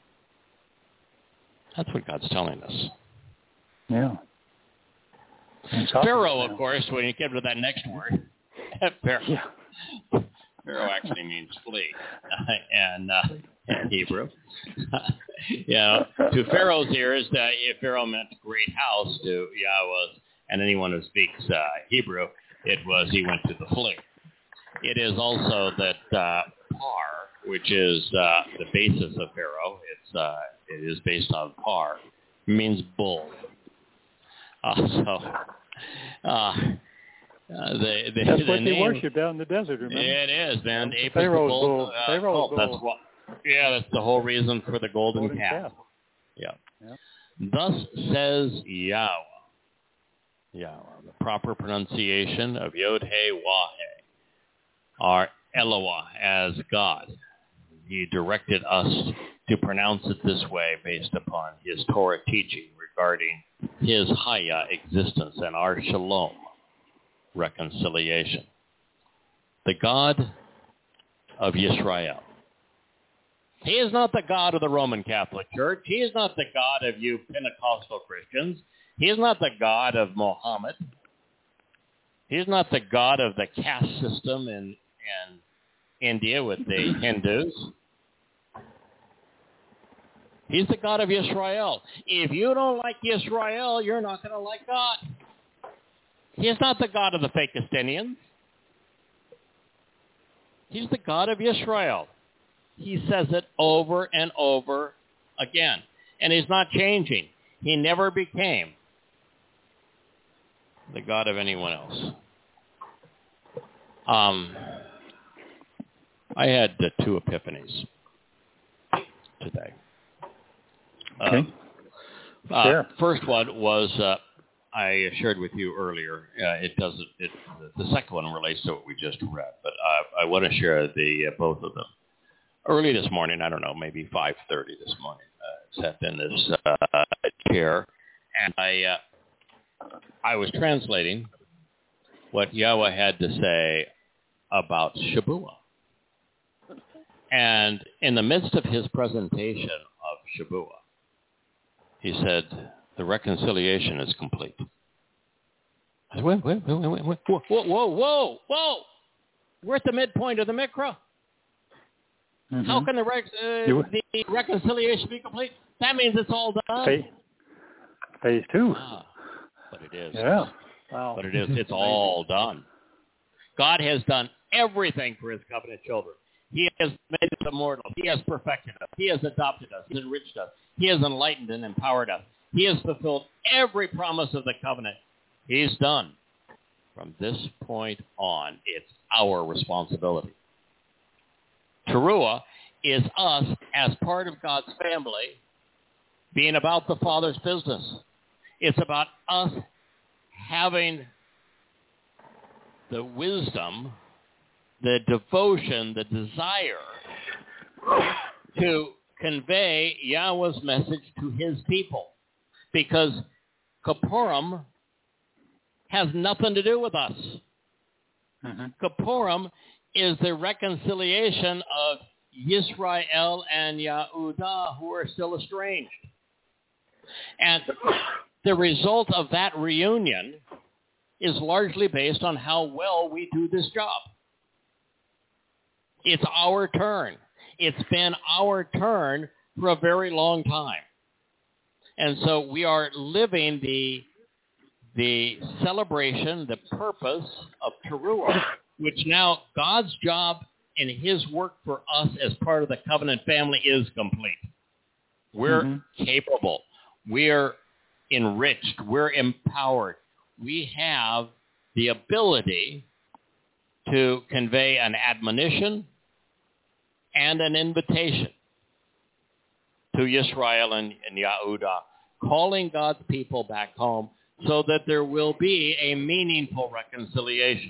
That's what God's telling us. Yeah. Pharaoh, of course, when you get to that next word, Pharaoh, yeah. Pharaoh actually means flee and uh, in Hebrew. you know, to Pharaoh's ears, uh, Pharaoh meant great house. To Yahweh and anyone who speaks uh, Hebrew, it was he went to the flee. It is also that uh, par, which is uh, the basis of Pharaoh, it's uh, it is based on par, means bull. Uh, so, uh, uh, the, the, that's the what name, they worship out in the desert, remember? It is, man. Apis Pharaoh's bull. bull. Uh, Pharaoh's bull. That's bull. what. Yeah, that's the whole reason for the golden, golden calf. calf. Yeah. yeah. Thus says Yahweh. Yahweh, the proper pronunciation of Yod He Wah He, our Eloah as God. He directed us to pronounce it this way based upon his Torah teaching regarding his Haya existence and our Shalom reconciliation. The God of Yisrael. He is not the God of the Roman Catholic Church. He is not the God of you Pentecostal Christians. He is not the God of Mohammed. He is not the God of the caste system in, in India with the Hindus. He's the God of Yisrael. If you don't like Yisrael, you're not going to like God. He is not the God of the Fakistinians. He's the God of Yisrael. He says it over and over again. And he's not changing. He never became the God of anyone else. Um, I had uh, two epiphanies today. Okay. Uh, uh, sure. First one was uh, I shared with you earlier. Uh, it doesn't. It, the second one relates to what we just read, but uh, I want to share the uh, both of them. Early this morning, I don't know, maybe five thirty this morning, uh, sat in this uh, chair, and I uh, I was translating what Yahweh had to say about Shabuah. And in the midst of his presentation of Shabuah, he said, the reconciliation is complete. I said, wait, wait, wait, wait, wait, whoa, whoa, whoa, whoa, whoa. We're at the midpoint of the Mikra. Mm-hmm. How can the, rec- uh, the reconciliation be complete? That means it's all done. Faith, phase two. Ah, but it is. Yeah. Wow. But it is. It's all done. God has done everything for his covenant children. He has made us immortal. He has perfected us. He has adopted us. He has enriched us. He has enlightened and empowered us. He has fulfilled every promise of the covenant. He's done. From this point on, it's our responsibility. Teruah is us as part of God's family being about the Father's business. It's about us having the wisdom, the devotion, the desire to convey Yahweh's message to his people. Because Kippurim has nothing to do with us. Mm-hmm. Kippurim is the reconciliation of Yisrael and Yehudah, who are still estranged. And the result of that reunion is largely based on how well we do this job. It's our turn. It's been our turn for a very long time. And so we are living the the celebration, the purpose of Teruah, which now God's job and his work for us as part of the covenant family is complete. We're mm-hmm. capable. We're enriched. We're empowered. We have the ability to convey an admonition and an invitation to Yisrael and, and Yehudah, calling God's people back home so that there will be a meaningful reconciliation.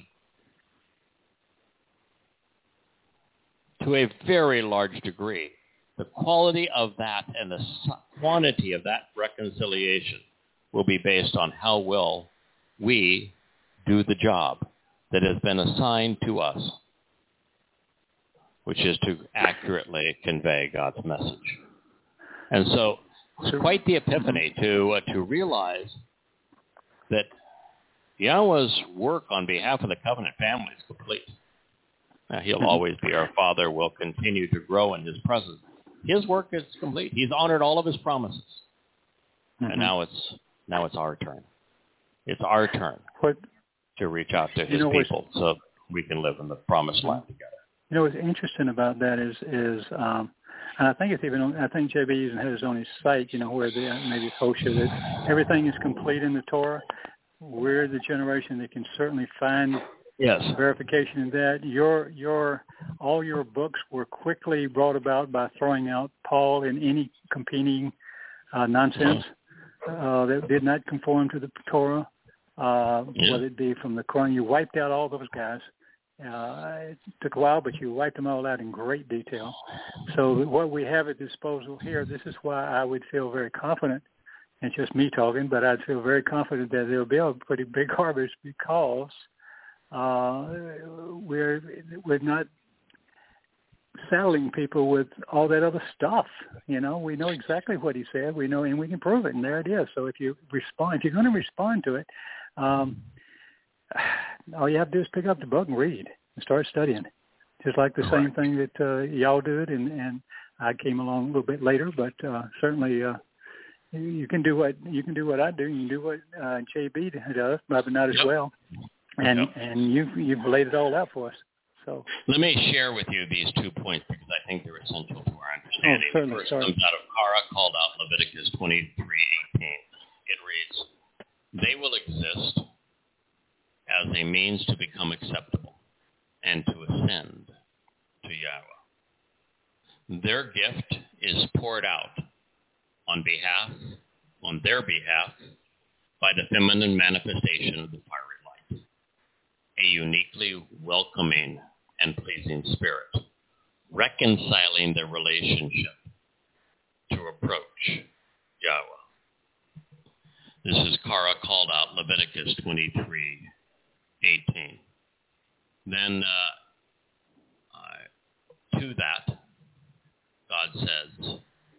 To a very large degree, the quality of that and the quantity of that reconciliation will be based on how well we do the job that has been assigned to us, which is to accurately convey God's message. And so it's quite the epiphany to uh, to realize that Yahweh's work on behalf of the covenant family is complete. Now, he'll always be our Father, will continue to grow in his presence. His work is complete. He's honored all of his promises. Mm-hmm. And now it's now it's our turn. It's our turn what, to reach out to his you know, people so we can live in the promised land together. You know what's interesting about that is is um, and I think it's even on, I think J B even has it on his site, you know, where the maybe it's Hosha, that everything is complete in the Torah. We're the generation that can certainly find yes. verification in that. Your your all your books were quickly brought about by throwing out Paul and any competing uh, nonsense uh, that did not conform to the Torah, uh, yeah. whether it be from the Quran. You wiped out all those guys. Uh, it took a while, but you wiped them all out in great detail. So what we have at disposal here, this is why I would feel very confident. It's just me talking, but I'd feel very confident that there will be a pretty big harvest because uh, we're we're not saddling people with all that other stuff. You know, we know exactly what he said. We know, and we can prove it, and there it is. So if you respond, if you're going to respond to it, um, all you have to do is pick up the book and read and start studying. Just like the same thing that uh, y'all did, and, and I came along a little bit later, but uh, certainly uh, you can do what you can do what I do. You can do what uh, J B does, but not as yep. well. And yep. and you've you've laid it all out for us. So let me share with you these two points because I think they're essential to our understanding. Oh, the first sorry. comes out of Kara, called out Leviticus twenty-three eighteen. It reads, "They will exist as a means to become acceptable and to ascend to Yahweh. Their gift is poured out on behalf, on their behalf, by the feminine manifestation of the fiery light, a uniquely welcoming and pleasing spirit, reconciling the relationship to approach Yahweh." This is Kara called out Leviticus twenty-three eighteen. Then uh, uh, to that, God says,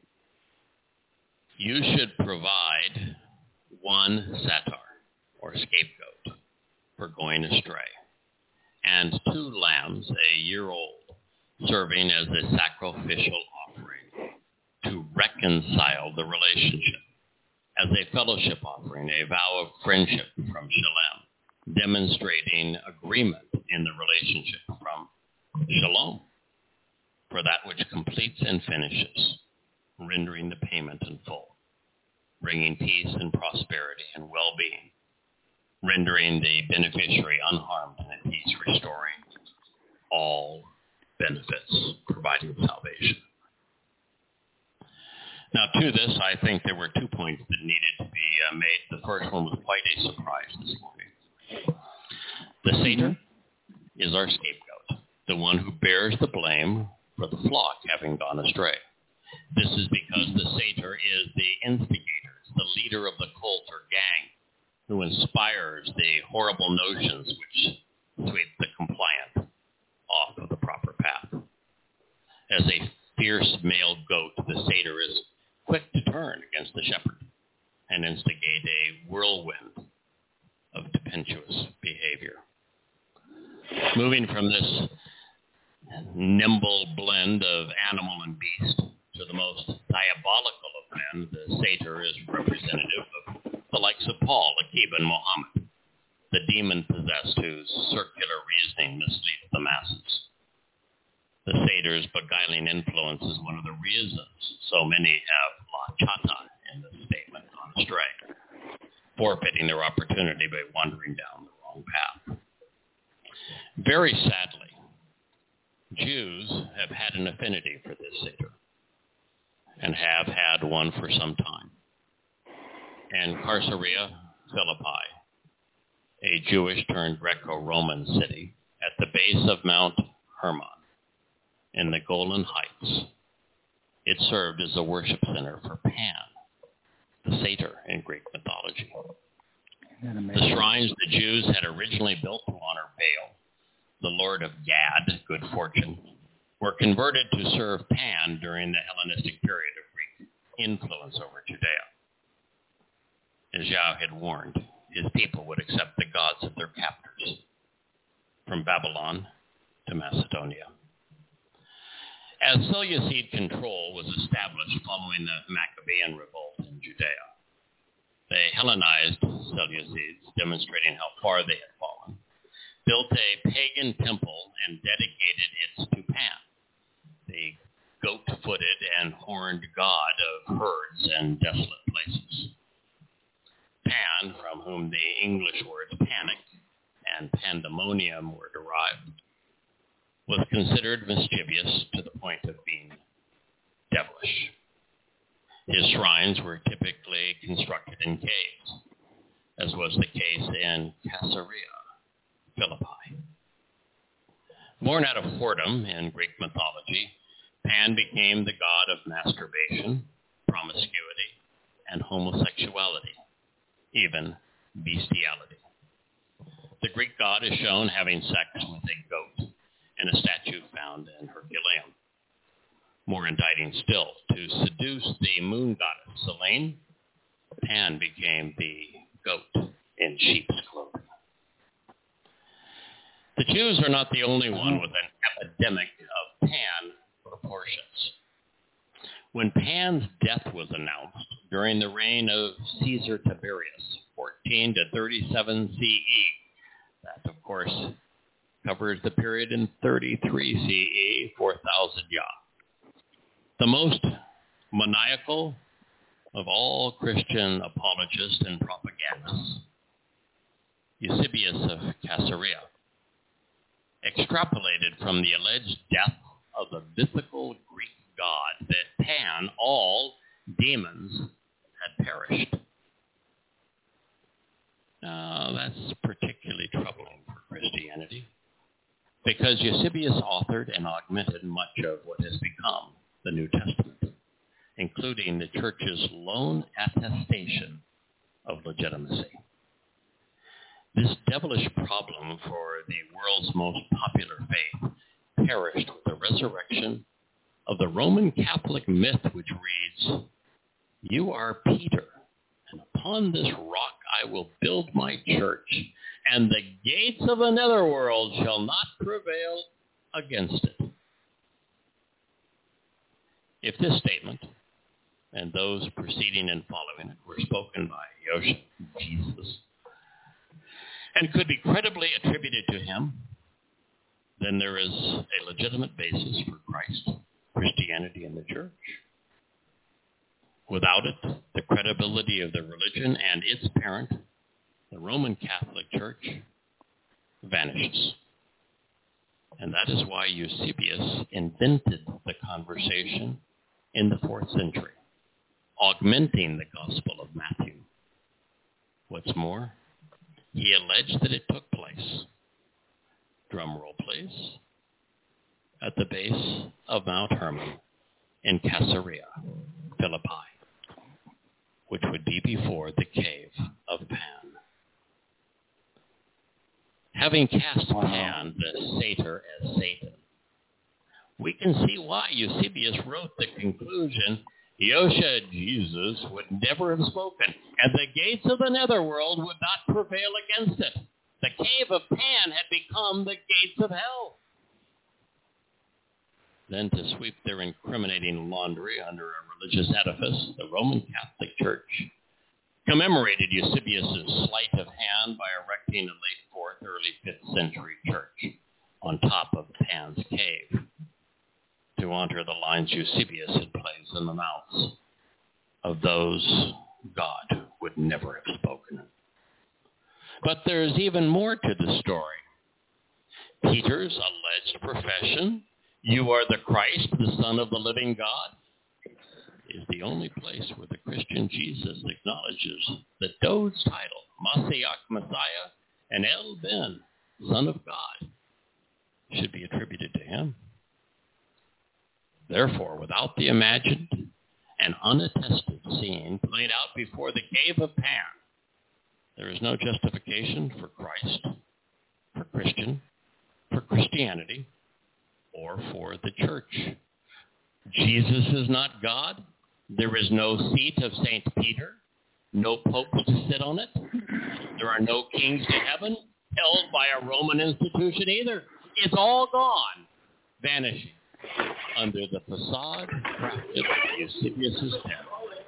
"You should provide one satar, or scapegoat, for going astray, and two lambs a year old, serving as a sacrificial offering to reconcile the relationship. as a fellowship offering, a vow of friendship from Shalem, demonstrating agreement in the relationship from Shalom, for that which completes and finishes, rendering the payment in full, bringing peace and prosperity and well-being, rendering the beneficiary unharmed and at peace, restoring all benefits, providing salvation. Now, to this, I think there were two points that needed to be uh, made. The first one was quite a surprise this morning. The Seder is our scapegoat, the one who bears the blame for the flock having gone astray. This is because the Seder is the instigator, the leader of the cult or gang, who inspires the horrible notions which sweep the compliant off of the proper path. As a fierce male goat, the Seder is quick to turn against the shepherd and instigate a whirlwind of tempestuous behavior. Moving from this nimble blend of animal and beast to the most diabolical of men, the Seder is representative of the likes of Paul, Akiba, and Muhammad, the demon-possessed whose circular reasoning misleads the masses. The Seder's beguiling influence is one of the reasons so many have la chata in the statement gone astray, forfeiting their opportunity by wandering down the wrong path. Very sadly, Jews have had an affinity for this Seder and have had one for some time. In Caesarea Philippi, a Jewish turned Greco-Roman city at the base of Mount Hermon in the Golan Heights, it served as a worship center for Pan, the satyr in Greek mythology. The shrines the Jews had originally built to honor Baal, the lord of Gad, good fortune, were converted to serve Pan during the Hellenistic period of Greek influence over Judea. As Yahweh had warned, his people would accept the gods of their captors, from Babylon to Macedonia. As Seleucid control was established following the Maccabean revolt in Judea, the Hellenized Seleucids, demonstrating how far they had fallen, built a pagan temple and dedicated it to Pan, the goat-footed and horned god of herds and desolate places. Pan, from whom the English words panic and pandemonium were derived, was considered mischievous to the point of being devilish. His shrines were typically constructed in caves, as was the case in Caesarea Philippi. Born out of whoredom in Greek mythology, Pan became the god of masturbation, promiscuity, and homosexuality, even bestiality. The Greek god is shown having sex with a goat in a statue found in Herculaneum. More indicting still, to seduce the moon goddess Selene, Pan became the goat in sheep's clothing. The Jews are not the only one with an epidemic of Pan proportions. When Pan's death was announced during the reign of Caesar Tiberius, fourteen to thirty-seven C E, that, of course, covers the period in thirty-three C E, four thousand Yah. The most maniacal of all Christian apologists and propagandists, Eusebius of Caesarea, extrapolated from the alleged death of the mythical Greek god that Pan, all demons, had perished. Now, that's particularly troubling for Christianity, because Eusebius authored and augmented much of what has become the New Testament, including the Church's lone attestation of legitimacy. This devilish problem for the world's most popular faith perished with the resurrection of the Roman Catholic myth which reads, "You are Peter, and upon this rock I will build my church, and the gates of the netherworld shall not prevail against it." If this statement, and those preceding and following it were spoken by Yosha, Jesus, and could be credibly attributed to him, then there is a legitimate basis for Christ, Christianity, and the church. Without it, the credibility of the religion and its parent, the Roman Catholic Church, vanishes. And that is why Eusebius invented the conversation in the fourth century, augmenting the Gospel of Matthew. What's more, he alleged that it took place, drum roll please, at the base of Mount Hermon in Caesarea Philippi, which would be before the cave of Pan. Having cast Pan, the satyr, as Satan, we can see why Eusebius wrote the conclusion, Yosha, Jesus, would never have spoken, and the gates of the netherworld would not prevail against it. The cave of Pan had become the gates of hell. Then, to sweep their incriminating laundry under a religious edifice, the Roman Catholic Church commemorated Eusebius' sleight of hand by erecting a late fourth, early fifth century church on top of Pan's cave to honor the lines Eusebius had placed in the mouths of those God would never have spoken. But there's even more to the story. Peter's alleged profession, "You are the Christ, the Son of the living God," is the only place where the Christian Jesus acknowledges that Dode's title, Messiah, Messiah, and El Ben, Son of God, should be attributed to him. Therefore, without the imagined and unattested scene played out before the cave of Pan, there is no justification for Christ, for Christian, for Christianity, or for the church. Jesus is not God. There is no seat of Saint Peter, no popes to sit on it. There are no kings to heaven held by a Roman institution either. It's all gone, vanishing under the facade crafted by Eusebius' pen.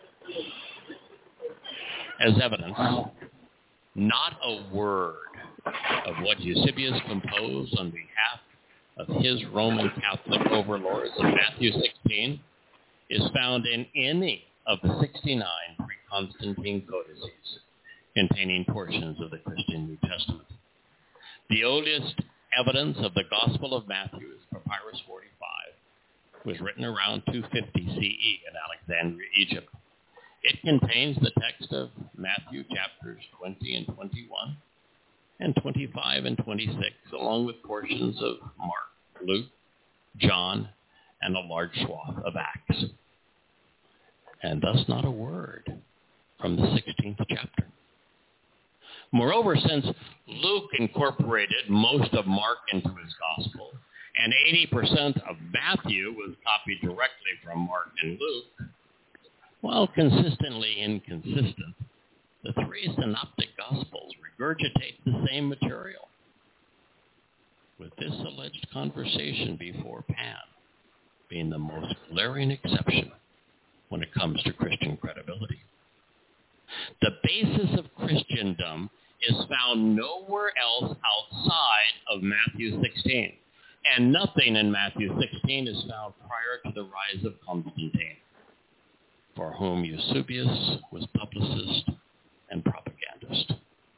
As evidence, not a word of what Eusebius composed on behalf of his Roman Catholic overlords in Matthew sixteen is found in any of the sixty-nine pre-Constantine codices containing portions of the Christian New Testament. The earliest evidence of the Gospel of Matthew is Papyrus forty-five, was written around two fifty C E in Alexandria, Egypt. It contains the text of Matthew chapters twenty and twenty-one, and twenty-five and twenty-six, along with portions of Mark, Luke, John, and a large swath of Acts. And thus not a word from the sixteenth chapter. Moreover, since Luke incorporated most of Mark into his gospel, and eighty percent of Matthew was copied directly from Mark and Luke, while consistently inconsistent, the three synoptic gospels regurgitate the same material, with this alleged conversation before Pan being the most glaring exception when it comes to Christian credibility. The basis of Christendom is found nowhere else outside of Matthew sixteen, and nothing in Matthew sixteen is found prior to the rise of Constantine, for whom Eusebius was publicist and propagandist.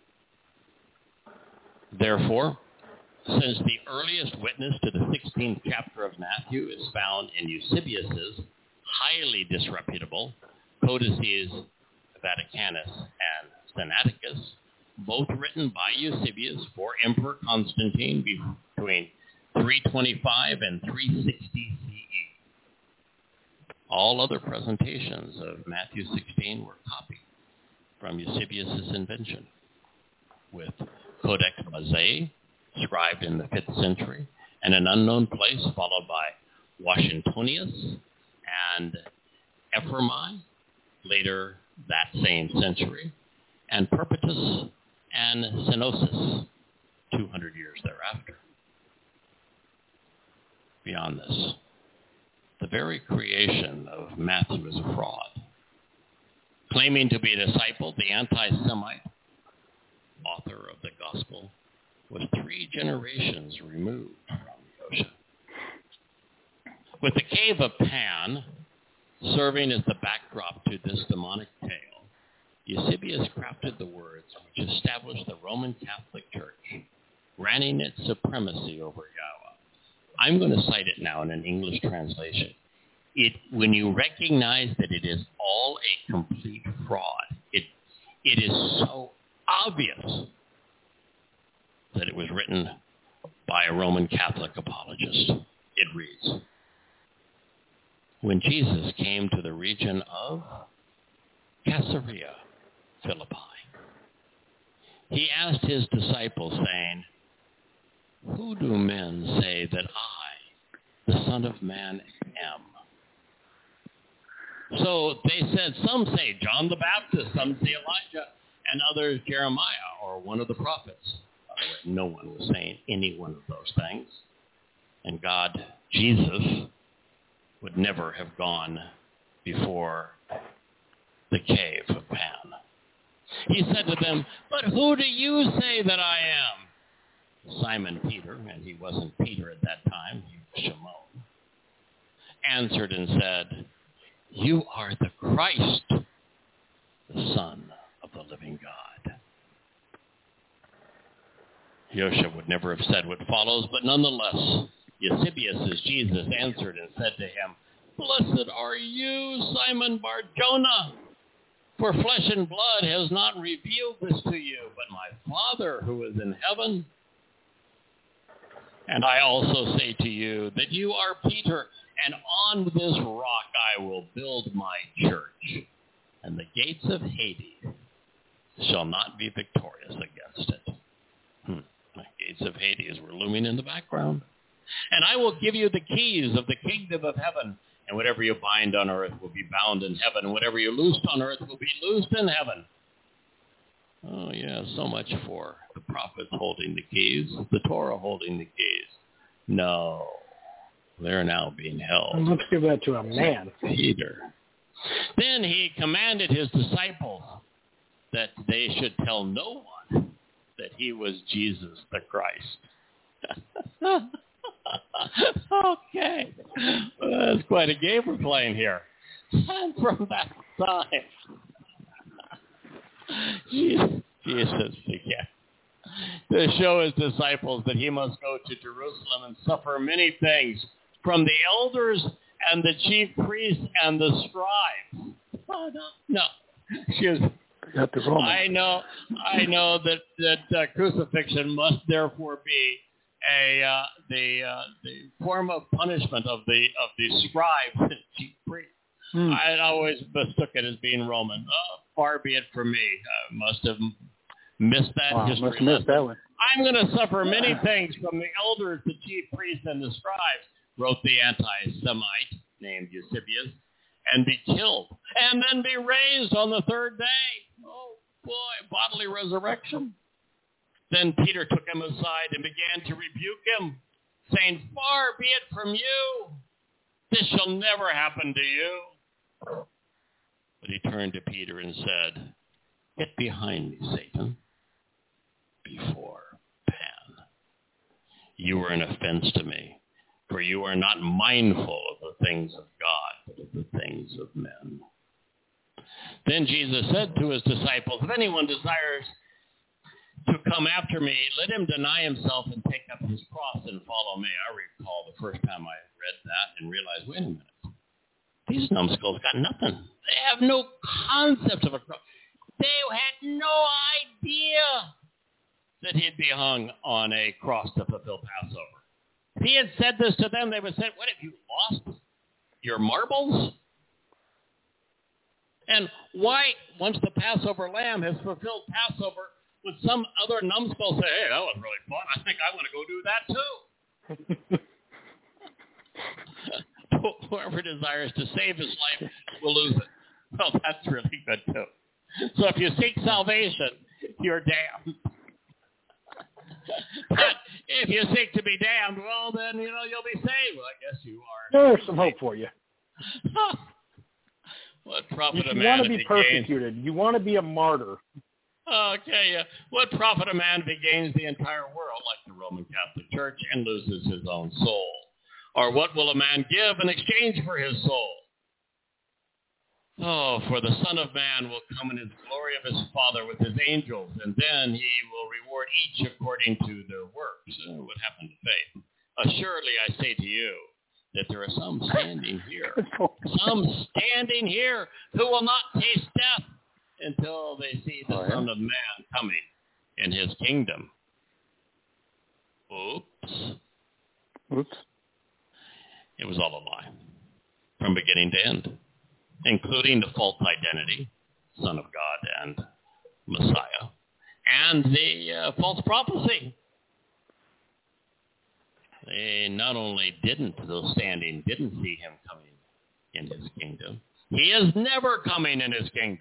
Therefore, since the earliest witness to the sixteenth chapter of Matthew is found in Eusebius's highly disreputable Codices Vaticanus and Sinaiticus, both written by Eusebius for Emperor Constantine between three twenty-five and three sixty C E. All other presentations of Matthew sixteen were copied from Eusebius' invention, with Codex Bezae, scribed in the fifth century, and an unknown place followed by Washingtonius and Ephraimi, later that same century, and Perpetus and Senosis, two hundred years thereafter. Beyond this, the very creation of Matthew as a fraud claiming to be a disciple, the anti-Semite author of the gospel, was three generations removed from Yosha. With the cave of Pan serving as the backdrop to this demonic tale, Eusebius crafted the words which established the Roman Catholic Church, granting its supremacy over Yahweh. I'm going to cite it now in an English translation. It, when you recognize that it is all a complete fraud, it, it is so obvious that it was written by a Roman Catholic apologist. It reads, when Jesus came to the region of Caesarea Philippi, he asked his disciples, saying, who do men say that I, the Son of Man, am? So they said, some say John the Baptist, some say Elijah, and others Jeremiah or one of the prophets. No one was saying any one of those things. And God, Jesus, would never have gone before the cave of Pan. He said to them, but who do you say that I am? Simon Peter, and he wasn't Peter at that time, he was Shimon, answered and said, you are the Christ, the Son of the living God. Yosha would never have said what follows, but nonetheless, Eusebius, as Jesus, answered and said to him, blessed are you, Simon Bar-Jonah, for flesh and blood has not revealed this to you, but my Father who is in heaven. And I also say to you that you are Peter, and on this rock I will build my church, and the gates of Hades shall not be victorious against it. Hmm. The gates of Hades were looming in the background. And I will give you the keys of the kingdom of heaven, and whatever you bind on earth will be bound in heaven, and whatever you loose on earth will be loosed in heaven. Oh, yeah, so much for the prophets holding the keys, the Torah holding the keys. No, they're now being held. Let's give that to a man. Peter. Then he commanded his disciples that they should tell no one that he was Jesus the Christ. Okay. Well, that's quite a game we're playing here. And from that time, Jesus, Jesus began to show his disciples that he must go to Jerusalem and suffer many things from the elders and the chief priests and the scribes. Oh, no, no. Excuse me. Got the Roman. I know, I know that that uh, crucifixion must therefore be a uh, the uh, the form of punishment of the of the scribes and chief priests. Hmm. I always mistook it as being Roman. Oh, far be it from me. I must have missed that wow, history. Must have missed that one. I'm going to suffer many things from the elders, the chief priests, and the scribes, wrote the anti-Semite named Eusebius, and be killed, and then be raised on the third day. Oh, boy, bodily resurrection. Then Peter took him aside and began to rebuke him, saying, far be it from you. This shall never happen to you. But he turned to Peter and said, get behind me, Satan, before Pan. You are an offense to me, for you are not mindful of the things of God, but of the things of men. Then Jesus said to his disciples, if anyone desires to come after me, let him deny himself and take up his cross and follow me. I recall the first time I read that and realized, wait a minute. These numbskulls got nothing. They have no concept of a cross. They had no idea that he'd be hung on a cross to fulfill Passover. If he had said this to them, they would have said, what, have you lost your marbles? And why, once the Passover lamb has fulfilled Passover, would some other numbskull say, hey, that was really fun. I think I want to go do that too. Whoever desires to save his life will lose it. Well, that's really good too. So if you seek salvation, you're damned. But if you seek to be damned, well, then, you know, you'll be saved. Well, I guess you are. There's some hope for you. What profit you a man want to if be he persecuted. gains... You want to be a martyr. Okay, uh, what profit a man if he gains the entire world, like the Roman Catholic Church, and loses his own soul? Or what will a man give in exchange for his soul? Oh, for the Son of Man will come in his glory of his Father with his angels, and then he will reward each according to their works. Uh, what happened to faith? Assuredly, I say to you that there are some standing here, some standing here who will not taste death until they see the oh, yeah? Son of Man coming in his kingdom. Oops. Oops. It was all a lie, from beginning to end, including the false identity, Son of God and Messiah, and the uh, false prophecy. They not only didn't, those standing didn't see him coming in his kingdom, he is never coming in his kingdom.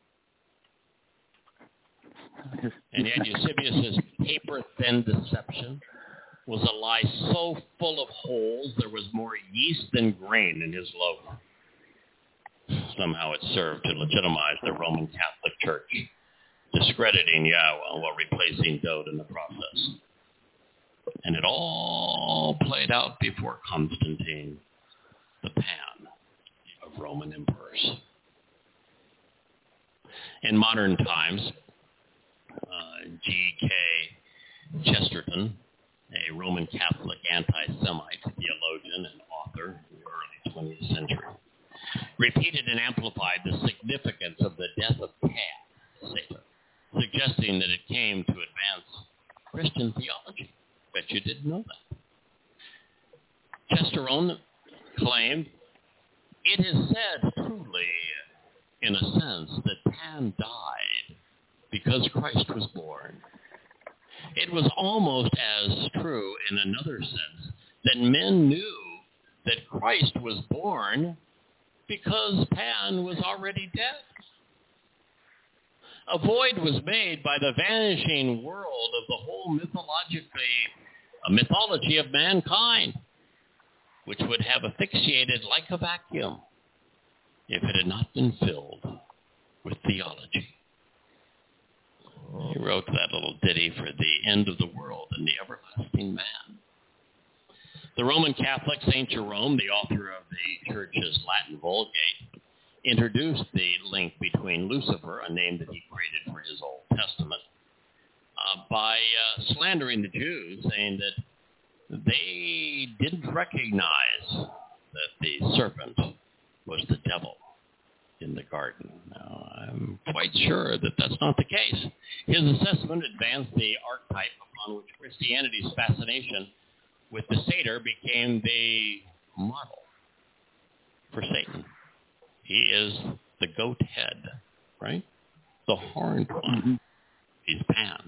And yet Eusebius' paper-thin deception was a lie so full of holes there was more yeast than grain in his loaf. Somehow it served to legitimize the Roman Catholic Church, discrediting Yahweh while replacing Dode in the process. And it all played out before Constantine, the Pan of Roman emperors. In modern times, uh, G K Chesterton, a Roman Catholic anti-Semite theologian and author in the early twentieth century, repeated and amplified the significance of the death of Pan, Satan, suggesting that it came to advance Christian theology. Bet you didn't know that. Chesterton claimed, it is said truly, in a sense, that Pan died because Christ was born. It was almost as true in another sense that men knew that Christ was born because Pan was already dead. A void was made by the vanishing world of the whole mythologically, a mythology of mankind, which would have asphyxiated like a vacuum if it had not been filled with theology. He wrote that little ditty for the end of the world and the everlasting man. The Roman Catholic Saint Jerome, the author of the Church's Latin Vulgate, introduced the link between Lucifer, a name that he created for his Old Testament, uh, by uh, slandering the Jews, saying that they didn't recognize that the serpent was the devil in the garden. Now, I'm quite sure that that's not the case. His assessment advanced the archetype upon which Christianity's fascination with the satyr became the model for Satan. He is the goat head, right? The horned one. Mm-hmm. He's Pan,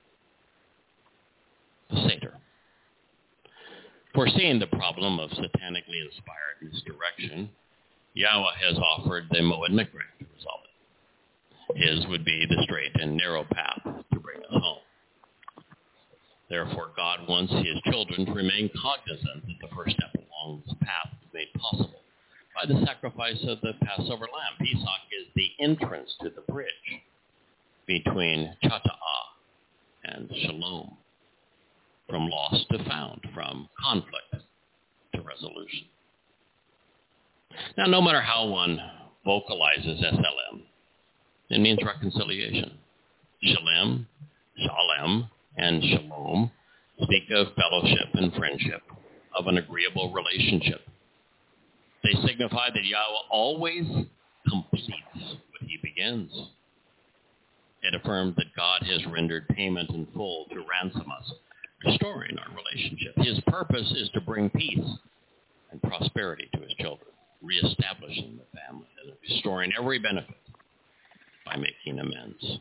the satyr. Foreseeing the problem of satanically inspired misdirection, Yahweh has offered the Moed Mikra to resolve it. His would be the straight and narrow path to bring us home. Therefore, God wants his children to remain cognizant that the first step along this path is made possible by the sacrifice of the Passover lamb. Pesach is the entrance to the bridge between Chata'ah and Shalom, from lost to found, from conflict to resolution. Now, no matter how one vocalizes S L M, it means reconciliation. Shalem, Shalem, and Shalom speak of fellowship and friendship, of an agreeable relationship. They signify that Yahweh always completes what he begins. It affirms that God has rendered payment in full to ransom us, restoring our relationship. His purpose is to bring peace and prosperity to his children, reestablishing the family and restoring every benefit by making amends.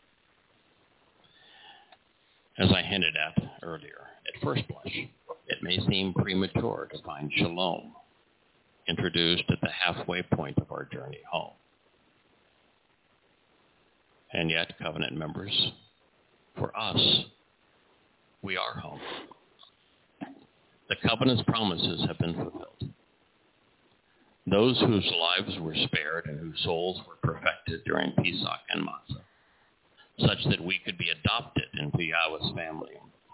As I hinted at earlier, at first blush, it may seem premature to find shalom introduced at the halfway point of our journey home. And yet, covenant members, for us, we are home. The covenant's promises have been fulfilled. those whose lives were spared and whose souls were perfected during Pesach and Matzah, such that we could be adopted into Yahweh's family,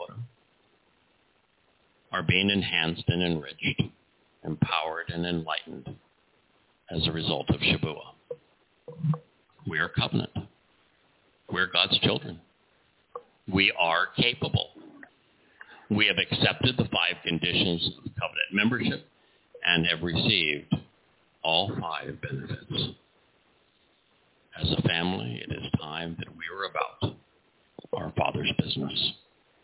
are being enhanced and enriched, empowered and enlightened as a result of Shavuot. We are covenant. We're God's children. We are capable. We have accepted the five conditions of covenant membership and have received all five benefits. As a family, it is time that we are about our Father's business.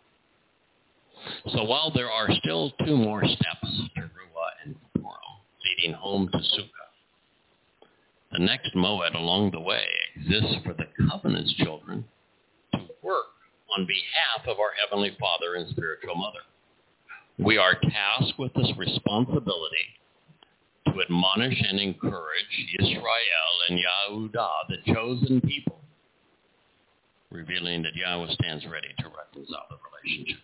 So while there are still two more steps, Teruah and Purim, leading home to Sukkah, the next Moed along the way exists for the covenant's children to work on behalf of our Heavenly Father and spiritual mother. We are tasked with this responsibility to admonish and encourage Israel and Yehudah, the chosen people, revealing that Yahweh stands ready to reconcile the relationship.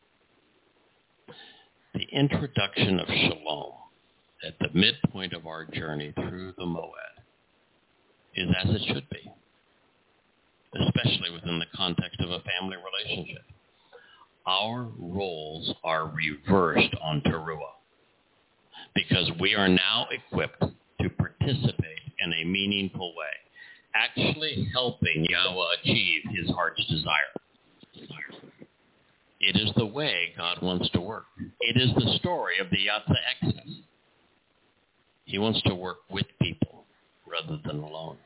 The introduction of Shalom at the midpoint of our journey through the Moed is as it should be, especially within the context of a family relationship. Our roles are reversed on Teruah because we are now equipped to participate in a meaningful way, actually helping Yahweh achieve his heart's desire. It is the way God wants to work. It is the story of the Yatsa Exodus. He wants to work with people rather than alone.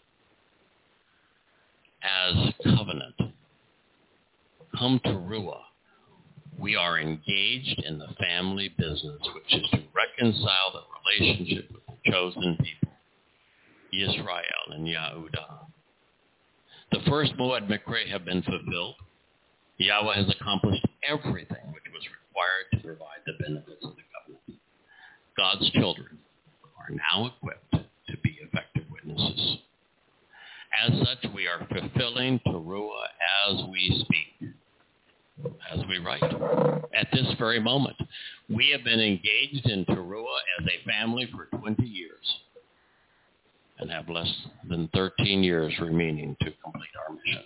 As covenant, come Teruah, we are engaged in the family business, which is to reconcile the relationship with the chosen people, Israel and Yehudah. The first Moed Mikre have been fulfilled. Yahweh has accomplished everything which was required to provide the benefits of the covenant. God's children are now equipped to be effective witnesses. As such, we are fulfilling Teruah as we speak, as we write. At this very moment, we have been engaged in Teruah as a family for twenty years and have less than thirteen years remaining to complete our mission.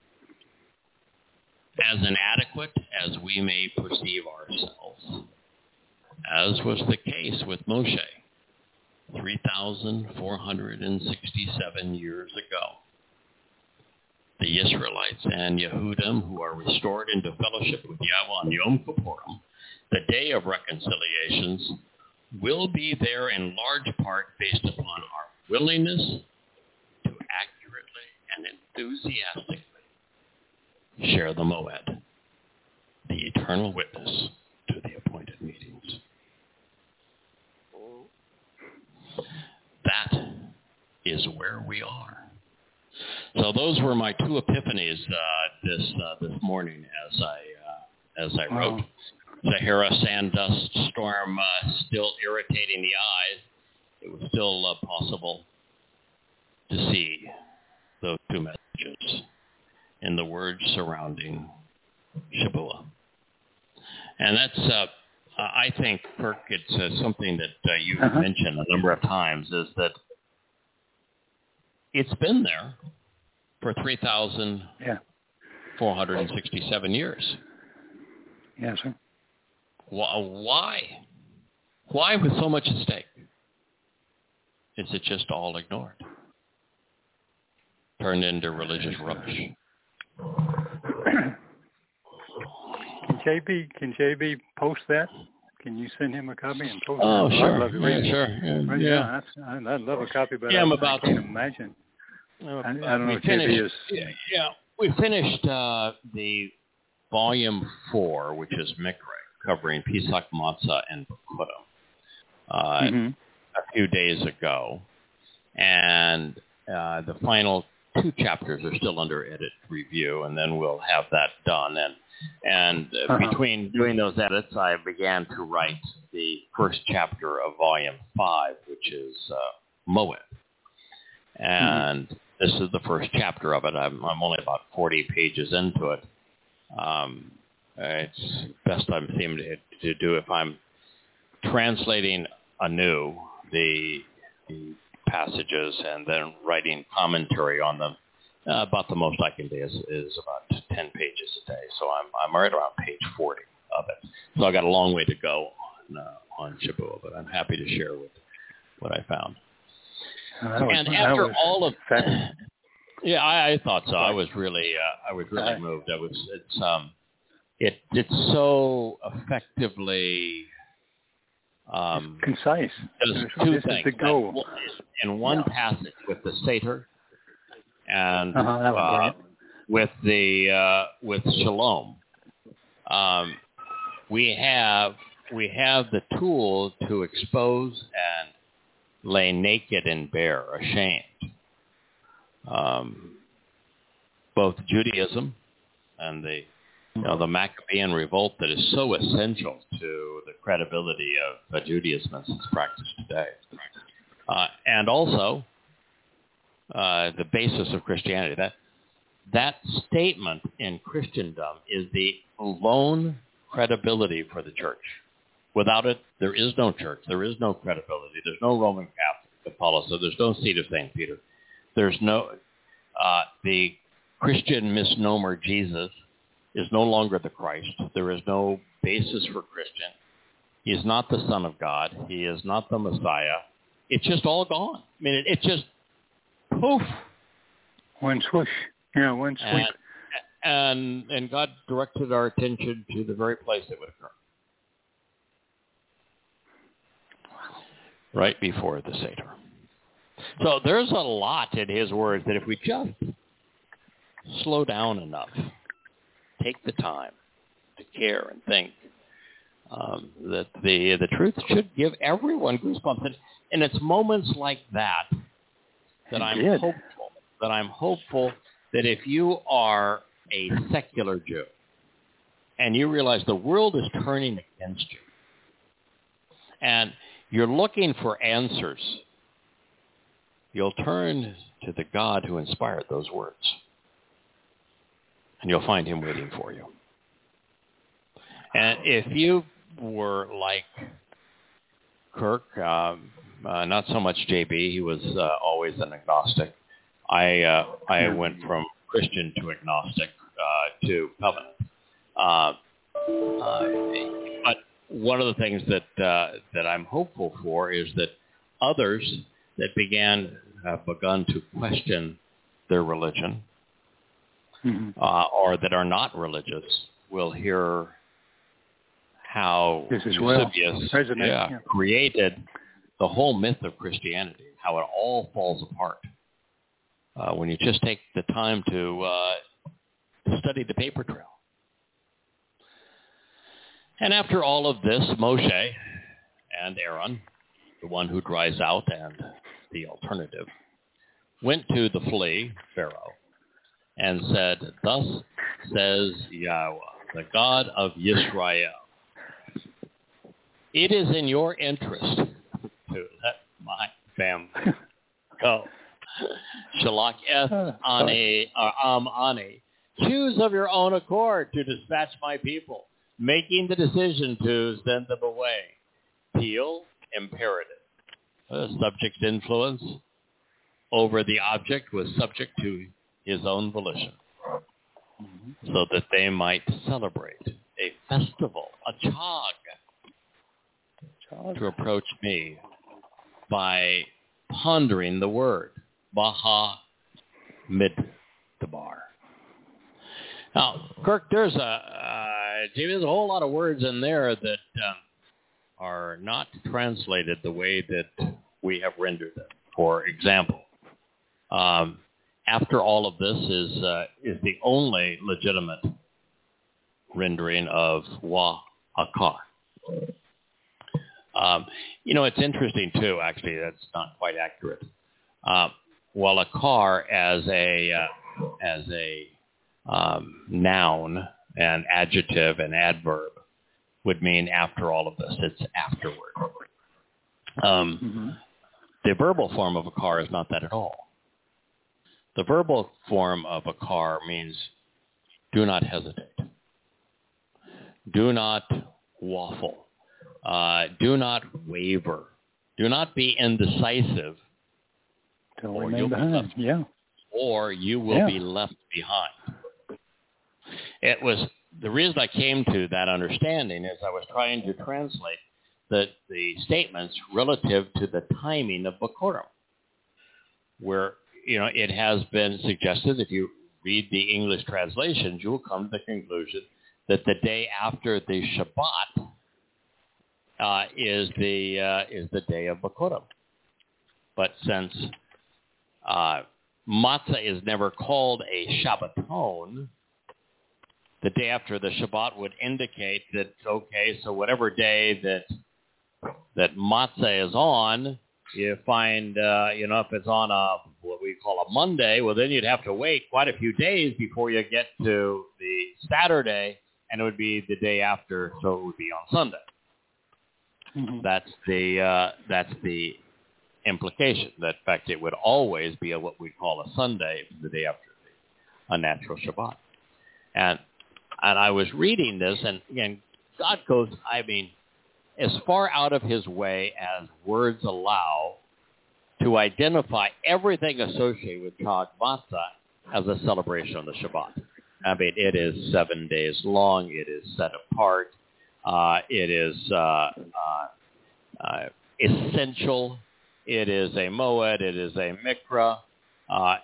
As inadequate as we may perceive ourselves, as was the case with Moshe three thousand four hundred sixty-seven years ago, the Israelites and Yehudim who are restored into fellowship with Yahweh on Yom Kippurim, the day of reconciliations, will be there in large part based upon our willingness to accurately and enthusiastically share the Moed, the eternal witness to the appointed meetings. That is where we are. So those were my two epiphanies uh, this uh, this morning as I uh, as I wrote. Wow. Sahara sand dust storm uh, still irritating the eyes. It was still uh, possible to see those two messages in the words surrounding Shavuot. And that's, uh, I think, Kirk, it's uh, something that uh, you've uh-huh. mentioned a number of times, is that it's been there for three thousand four hundred sixty-seven years. Yes, sir. Why? Why with so much at stake? Is it just all ignored? Turned into religious rubbish? Can J B can J B post that? Can you send him a copy and post oh, it? Oh, sure. I'd love to read yeah, it. Sure. Yeah. yeah. yeah I'd love a copy, but yeah, I, I'm about I can't to. imagine. Uh, I, I don't know if finished, J B is... Yeah, yeah. we finished uh, the volume four, which is Mikre, covering Pesach, Matzah, and Bekurim, uh, mm-hmm. a few days ago. And uh, the final two chapters are still under edit review, and then we'll have that done. And and uh, uh-huh. between doing those edits, I began to write the first chapter of volume five, which is uh, Moed. And mm-hmm. this is the first chapter of it. I'm, I'm only about forty pages into it. Um, it's best I'm seeming to, to do if I'm translating anew the, the passages and then writing commentary on them. Uh, about the most I can do is, is about ten pages a day. So I'm I'm right around page forty of it. So I got a long way to go on, uh, on Shabua, but I'm happy to share with what I found. Uh, was, and after all of that, yeah, I, I thought so. I was really uh, I was really uh, moved. I was it's um it it's so effectively um concise. does two this things. Is the goal. In one yeah. passage with the Seder. And uh-huh, that uh, with the uh, with Shalom, um, we have we have the tool to expose and lay naked and bare, ashamed, um, both Judaism and the you know the Maccabean revolt that is so essential to the credibility of uh, Judaism as it's practiced today, uh, and also. Uh, the basis of Christianity. That that statement in Christendom is the lone credibility for the church. Without it, there is no church. There is no credibility. There's no Roman Catholic Catholicism. There's no seat of Saint Peter. There's no uh, the Christian misnomer Jesus is no longer the Christ. There is no basis for Christian. He is not the Son of God. He is not the Messiah. It's just all gone. I mean, it, it just poof. One swoosh. Yeah, one sweep. And, and and God directed our attention to the very place it would occur. Right before the Seder. So there's a lot in his words that if we just slow down enough, take the time to care and think, um, that the the truth should give everyone goosebumps. And, and it's moments like that that I'm did. hopeful, that I'm hopeful that if you are a secular Jew and you realize the world is turning against you and you're looking for answers, you'll turn to the God who inspired those words and you'll find him waiting for you. And if you were like Kirk, um, Uh, not so much J B. He was uh, always an agnostic. I uh, I went from Christian to agnostic uh, to covenant. Uh, uh, but one of the things that uh, that I'm hopeful for is that others that began have begun to question their religion mm-hmm. uh, or that are not religious will hear how Eusebius well. yeah, yeah. created the whole myth of Christianity, how it all falls apart uh, when you just take the time to, uh, to study the paper trail. And after all of this, Moshe and Aaron, the one who dries out and the alternative, went to the flea, Pharaoh, and said, "Thus says Yahweh, the God of Yisrael, it is in your interest to let my family go. Shalach eth ani, or am ani. Choose of your own accord to dispatch my people, making the decision to send them away. Peel, imperative. The subject's influence over the object was subject to his own volition, mm-hmm. so that they might celebrate a festival, a chag, chag. to approach me by pondering the word, Baha Midbar. Now, Kirk, there's a uh, there's a whole lot of words in there that um, are not translated the way that we have rendered them. For example, um, after all of this is uh, is the only legitimate rendering of Wa Akar. Um, you know, it's interesting too. Actually, that's not quite accurate. Uh, Wa Akar as a uh, as a um, noun, an adjective, an adverb would mean after all of this. It's afterward. Um, mm-hmm. The verbal form of Akar is not that at all. The verbal form of Akar means do not hesitate. Do not waffle. Uh, do not waver. Do not be indecisive, Don't or remain you'll be behind. left, Yeah. or you will Yeah. be left behind. It was the reason I came to that understanding is I was trying to translate the the statements relative to the timing of Bikurim, where you know it has been suggested if you read the English translations, you will come to the conclusion that the day after the Shabbat uh, is the uh, is the day of Bikurim. But since uh, matzah is never called a Shabbaton, the day after the Shabbat would indicate that, okay, so whatever day that that matzah is on, you find, uh, you know, if it's on a what we call a Monday, well, then you'd have to wait quite a few days before you get to the Saturday, and it would be the day after, so it would be on Sunday. Mm-hmm. That's the uh, that's the implication. That, in fact, it would always be a, what we call a Sunday, the day after the, a natural Shabbat. And and I was reading this, and again, God goes, I mean, as far out of his way as words allow to identify everything associated with Chag Matzah as a celebration of the Shabbat. I mean, it is seven days long. It is set apart. Uh, it is uh, uh, uh, essential. It is a moed. It is a mikra. Uh,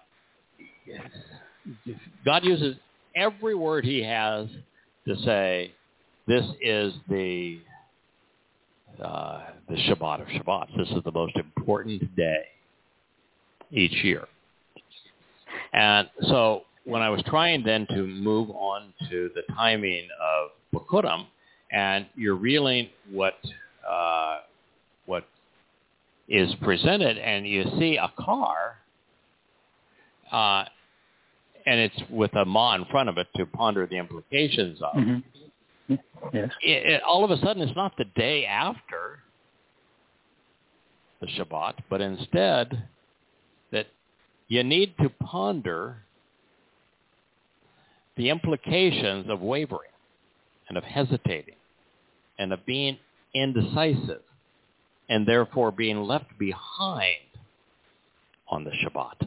God uses every word he has to say, this is the uh, the Shabbat of Shabbats. This is the most important day each year. And so when I was trying then to move on to the timing of Bikurim, and you're reeling what uh, what is presented, and you see a car, uh, and it's with a ma in front of it to ponder the implications of. Mm-hmm. Yes. It, it, all of a sudden, it's not the day after the Shabbat, but instead that you need to ponder the implications of wavering and of hesitating and of being indecisive and therefore being left behind on the Shabbat.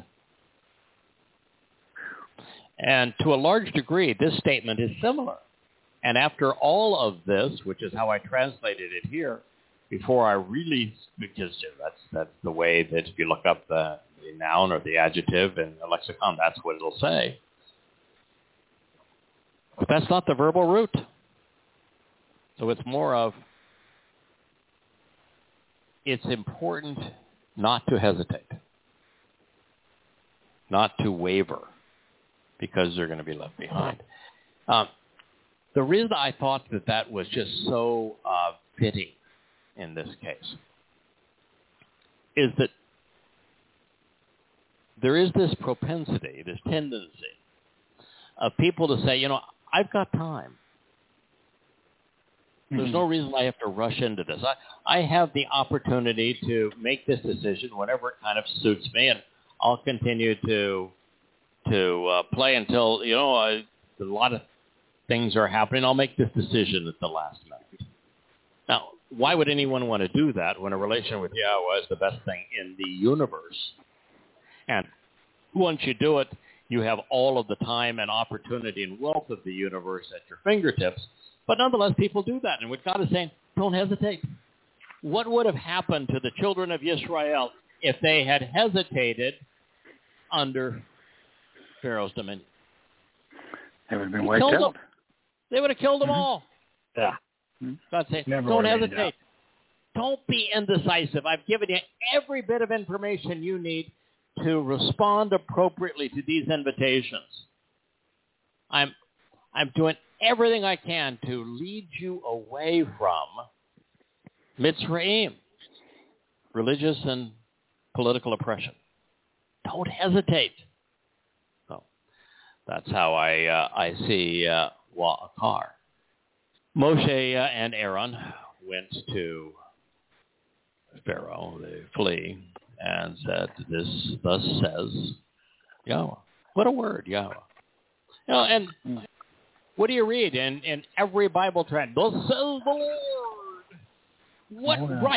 And to a large degree, this statement is similar. And after all of this, which is how I translated it here, before I really, because that's that's the way that if you look up the, the noun or the adjective in the lexicon, that's what it'll say. But that's not the verbal root. So it's more of, it's important not to hesitate, not to waver, because they're going to be left behind. Um, the reason I thought that that was just so uh, fitting in this case is that there is this propensity, this tendency of people to say, you know, I've got time. There's no reason I have to rush into this. I, I have the opportunity to make this decision whenever it kind of suits me, and I'll continue to to uh, play until, you know, I, a lot of things are happening. I'll make this decision at the last minute. Now, why would anyone want to do that when a relation with Yahweh is the best thing in the universe? And once you do it, you have all of the time and opportunity and wealth of the universe at your fingertips. But nonetheless, people do that. And what God is saying, don't hesitate. What would have happened to the children of Israel if they had hesitated under Pharaoh's dominion? They would have been wiped out. Them. They would have killed them Mm-hmm. all. Yeah. God said, Never don't would have made it hesitate. Don't be indecisive. I've given you every bit of information you need to respond appropriately to these invitations. I'm I'm doing everything I can to lead you away from Mitzrayim, religious and political oppression. Don't hesitate. So that's how I uh, I see uh, Wa'akar. Moshe uh, and Aaron went to Pharaoh, they flee, and said, "This thus says Yahweh." What a word, Yahweh. You know, and what do you read in, in every Bible trend? Thus says the Lord. What Oh, yeah. right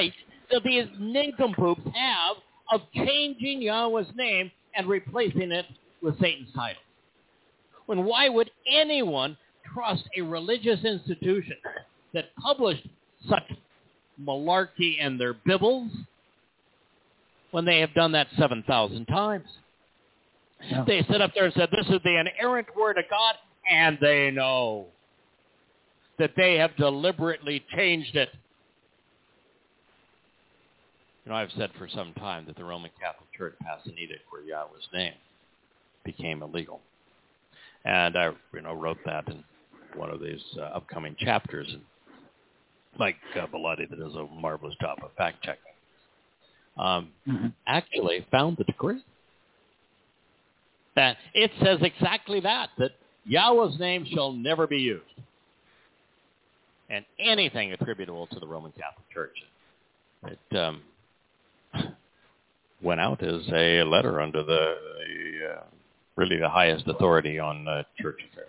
that these nincompoops have of changing Yahweh's name and replacing it with Satan's title. When why would anyone trust a religious institution that published such malarkey in their Bibles when they have done that seven thousand times? Yeah. They sit up there and said, this is the inerrant word of God, and they know that they have deliberately changed it. You know, I've said for some time that the Roman Catholic Church passed an edict where Yahweh's name became illegal. And I, you know, wrote that in one of these uh, upcoming chapters. And Mike uh, Bellotti, that does a marvelous job of fact-checking, um, mm-hmm. actually found the decree. That it says exactly that, that Yahweh's name shall never be used. And anything attributable to the Roman Catholic Church. It um, went out as a letter under the, the uh, really the highest authority on uh, church affairs.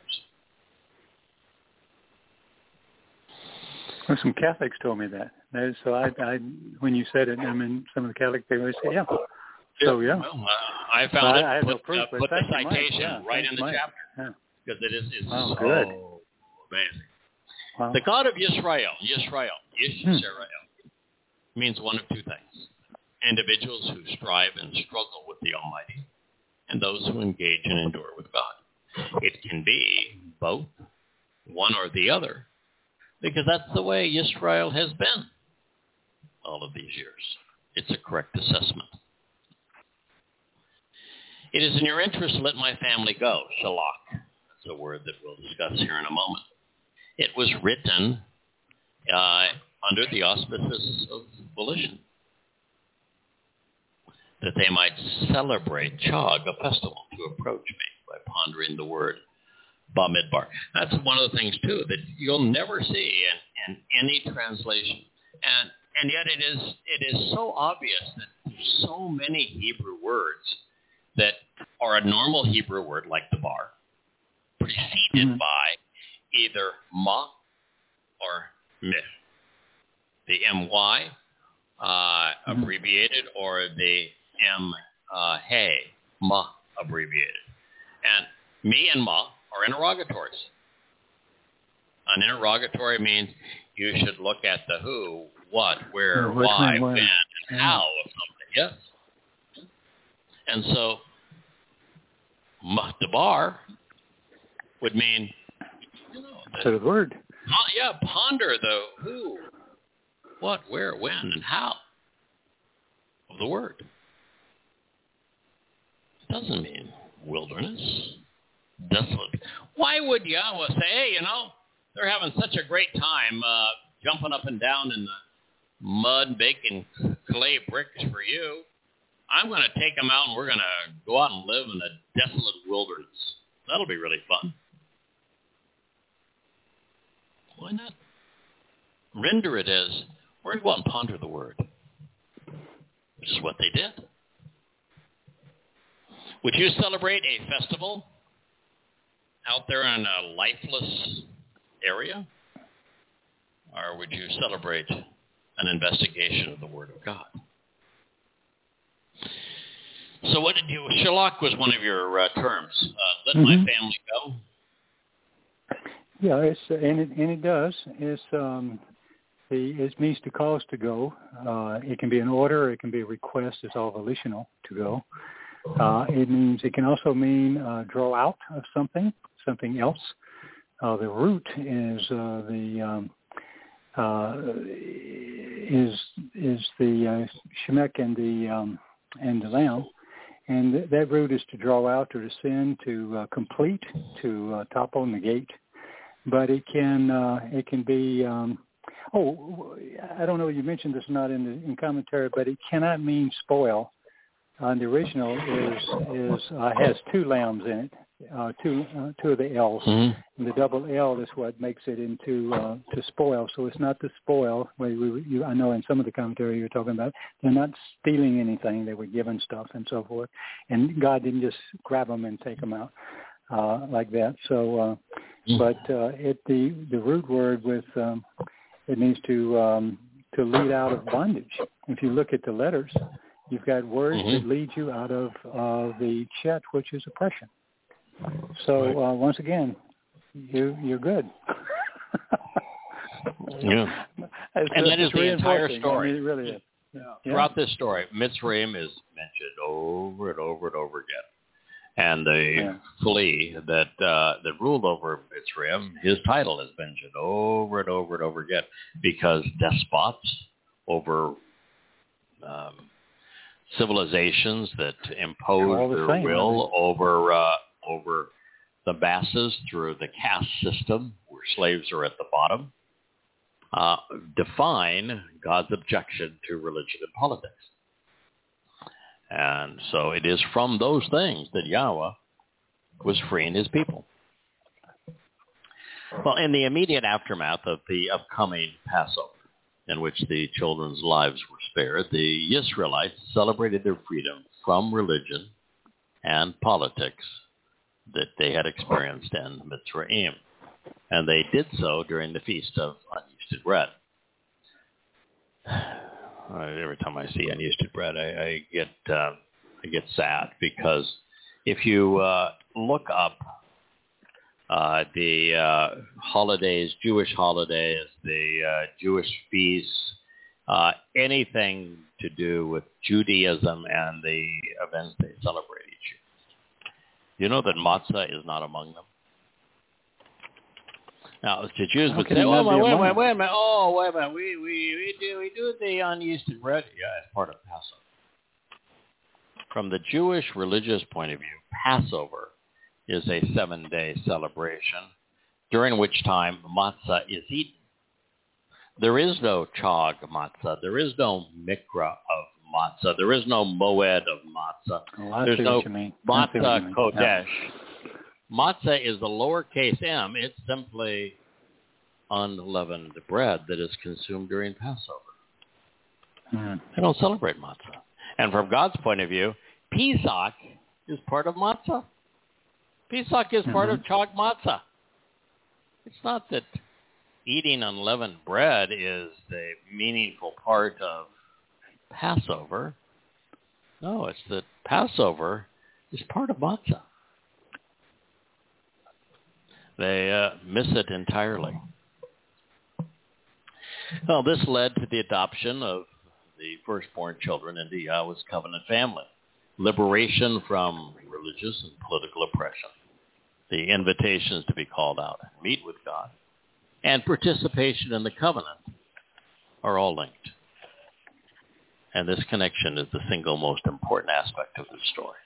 Well, some Catholics told me that. that is, so I, I, when you said it, I mean, some of the Catholic people say, yeah. So, yeah. Well, uh, I found well, it, I, I put, no proof, uh, put the citation yeah, right in the Mike. chapter. Because yeah. it is it's wow, so good. amazing. Wow. The God of Yisrael, Yisrael, Yisrael, hmm. means one of two things. Individuals who strive and struggle with the Almighty, and those who engage and endure with God. It can be both, one or the other, because that's the way Yisrael has been all of these years. It's a correct assessment. It is in your interest to let my family go, shalach. That's a word that we'll discuss here in a moment. It was written uh, under the auspices of volition, that they might celebrate Chag, a festival, to approach me by pondering the word Bamidbar. That's one of the things, too, that you'll never see in, in any translation. And and yet it is it is so obvious that there's so many Hebrew words that are a normal Hebrew word like the bar, preceded mm-hmm. by either ma or mih. The my, uh, mm-hmm. abbreviated, or the m, uh, hey, ma, abbreviated. And me and ma are interrogatories. An interrogatory means you should look at the who, what, where, yeah, why, when, when, and yeah. how of something. Yes. And so, mahdabar would mean, you know, the, the word. Uh, yeah, ponder the who, what, where, when, and how of the word. It doesn't mean wilderness, desolate. Why would Yahweh say, hey, you know, they're having such a great time uh, jumping up and down in the mud, baking clay bricks for you. I'm going to take them out and we're going to go out and live in a desolate wilderness. That'll be really fun. Why not render it as, we're going to go out and ponder the word, which is what they did. Would you celebrate a festival out there in a lifeless area? Or would you celebrate an investigation of the Word of God? So what did you, shalach was one of your uh, terms. Uh, let mm-hmm. my family go. Yeah, it's, and, it, and it does. It's, um, the, it means to cause to go. Uh, it can be an order, it can be a request. It's all volitional to go. Uh, it means, it can also mean uh, draw out of something, something else. Uh, the root is uh, the um, uh, is is the uh, shemek and the um, and the lamb, and th- that root is to draw out, to descend, to uh, complete, to uh, topple, negate. But it can uh, it can be. Um, oh, I don't know. You mentioned this not in the in commentary, but it cannot mean spoil. Uh, the original is is uh, has two lambs in it, uh, two uh, two of the L's, mm-hmm. and the double L is what makes it into uh, to spoil. So it's not to spoil. We, we, you, I know in some of the commentary you're talking about, they're not stealing anything. They were given stuff and so forth, and God didn't just grab them and take them out uh, like that. So, uh, mm-hmm. but uh, it the the root word with um, it means to um, to lead out of bondage. If you look at the letters, you've got words mm-hmm. that lead you out of uh, the chet, which is oppression. So uh, once again, you you're good. Yeah, it's, and that is the entire story. I mean, it really is. Yeah. Yeah. Throughout this story, Mitzrayim is mentioned over and over and over again. And the yeah. flea that uh, that ruled over Mitzrayim, his title is mentioned over and over and over again, because despots over um, civilizations that impose the their same, will over uh, over the masses through the caste system, where slaves are at the bottom, uh, define God's objection to religion and politics. And so it is from those things that Yahweh was freeing his people. Well, in the immediate aftermath of the upcoming Passover, in which the children's lives were spared, the Israelites celebrated their freedom from religion and politics that they had experienced in Mitzrayim. And they did so during the Feast of Unyeasted Bread. Every time I see unyeasted bread, I, I get uh, I get sad, because if you uh, look up uh, the uh, holidays, Jewish holidays, the uh, Jewish feasts, uh, anything to do with Judaism and the events they celebrate each year, you know that matzah is not among them. Now, the Jews would say, "Oh, wait, wait, wait, wait a minute! Oh, wait a minute! We we we do we do the unyeasted bread? Yeah, it's part of Passover." From the Jewish religious point of view, Passover is a seven-day celebration during which time matzah is eaten. There is no chag matzah. There is no mikra of matzah. There is no moed of matzah. Oh, There's no matzah kodesh. Yeah. Matzah is the lowercase m. It's simply unleavened bread that is consumed during Passover. Mm. They don't celebrate matzah. And from God's point of view, Pesach is part of matzah. Pesach is mm-hmm. part of chag matzah. It's not that eating unleavened bread is a meaningful part of Passover. No, it's that Passover is part of matzah. They uh, miss it entirely. Well, this led to the adoption of the firstborn children into Yahweh's covenant family, liberation from religious and political oppression, the invitations to be called out and meet with God, and participation in the covenant are all linked. And this connection is the single most important aspect of the story.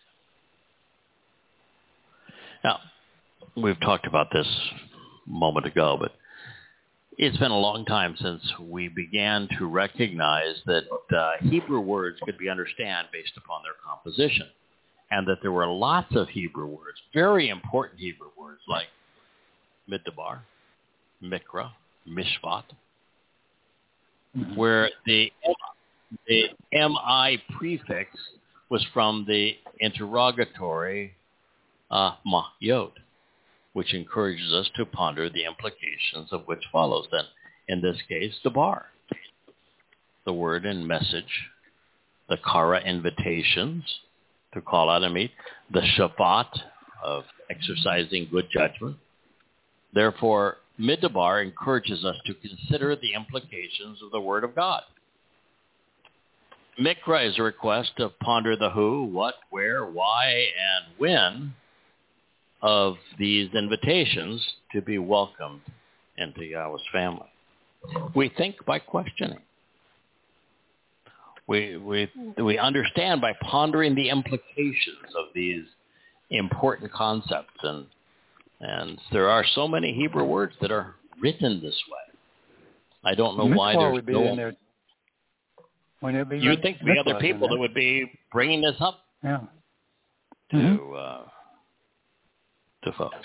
Now, we've talked about this a moment ago, but it's been a long time since we began to recognize that uh, Hebrew words could be understood based upon their composition, and that there were lots of Hebrew words, very important Hebrew words like midbar, mikra, mishpat, mm-hmm. where the the mi prefix was from the interrogatory uh, ma yod, which encourages us to ponder the implications of which follows. Then, in this case, the bar, the word and message, the kara invitations to call out and meet, the Shabbat of exercising good judgment. Therefore, Midbar encourages us to consider the implications of the Word of God. Mikra is a request to ponder the who, what, where, why, and when of these invitations to be welcomed into Yahweh's family. We think by questioning. We we we understand by pondering the implications of these important concepts, and and there are so many Hebrew words that are written this way. I don't know why there's no. There. It be You'd think the other people that would be bringing this up yeah. to mm-hmm. uh, to folks.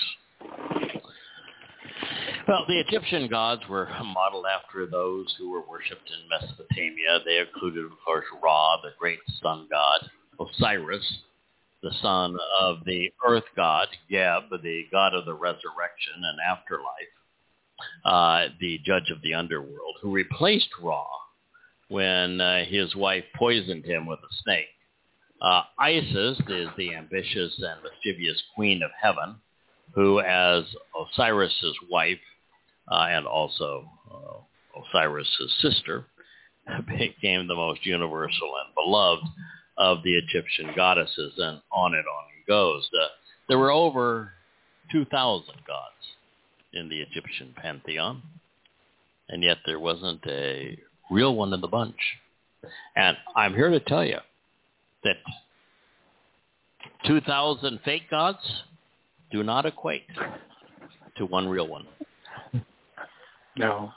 Well, the Egyptian gods were modeled after those who were worshipped in Mesopotamia. They included, of course, Ra, the great sun god, Osiris, the son of the earth god, Geb, the god of the resurrection and afterlife, uh, the judge of the underworld, who replaced Ra when uh, his wife poisoned him with a snake. Uh, Isis is the ambitious and mischievous queen of heaven, who, as Osiris's wife uh, and also uh, Osiris's sister, became the most universal and beloved of the Egyptian goddesses, and on and on it goes. Uh, there were over two thousand gods in the Egyptian pantheon, and yet there wasn't a real one in the bunch. And I'm here to tell you that two thousand fake gods do not equate to one real one. No.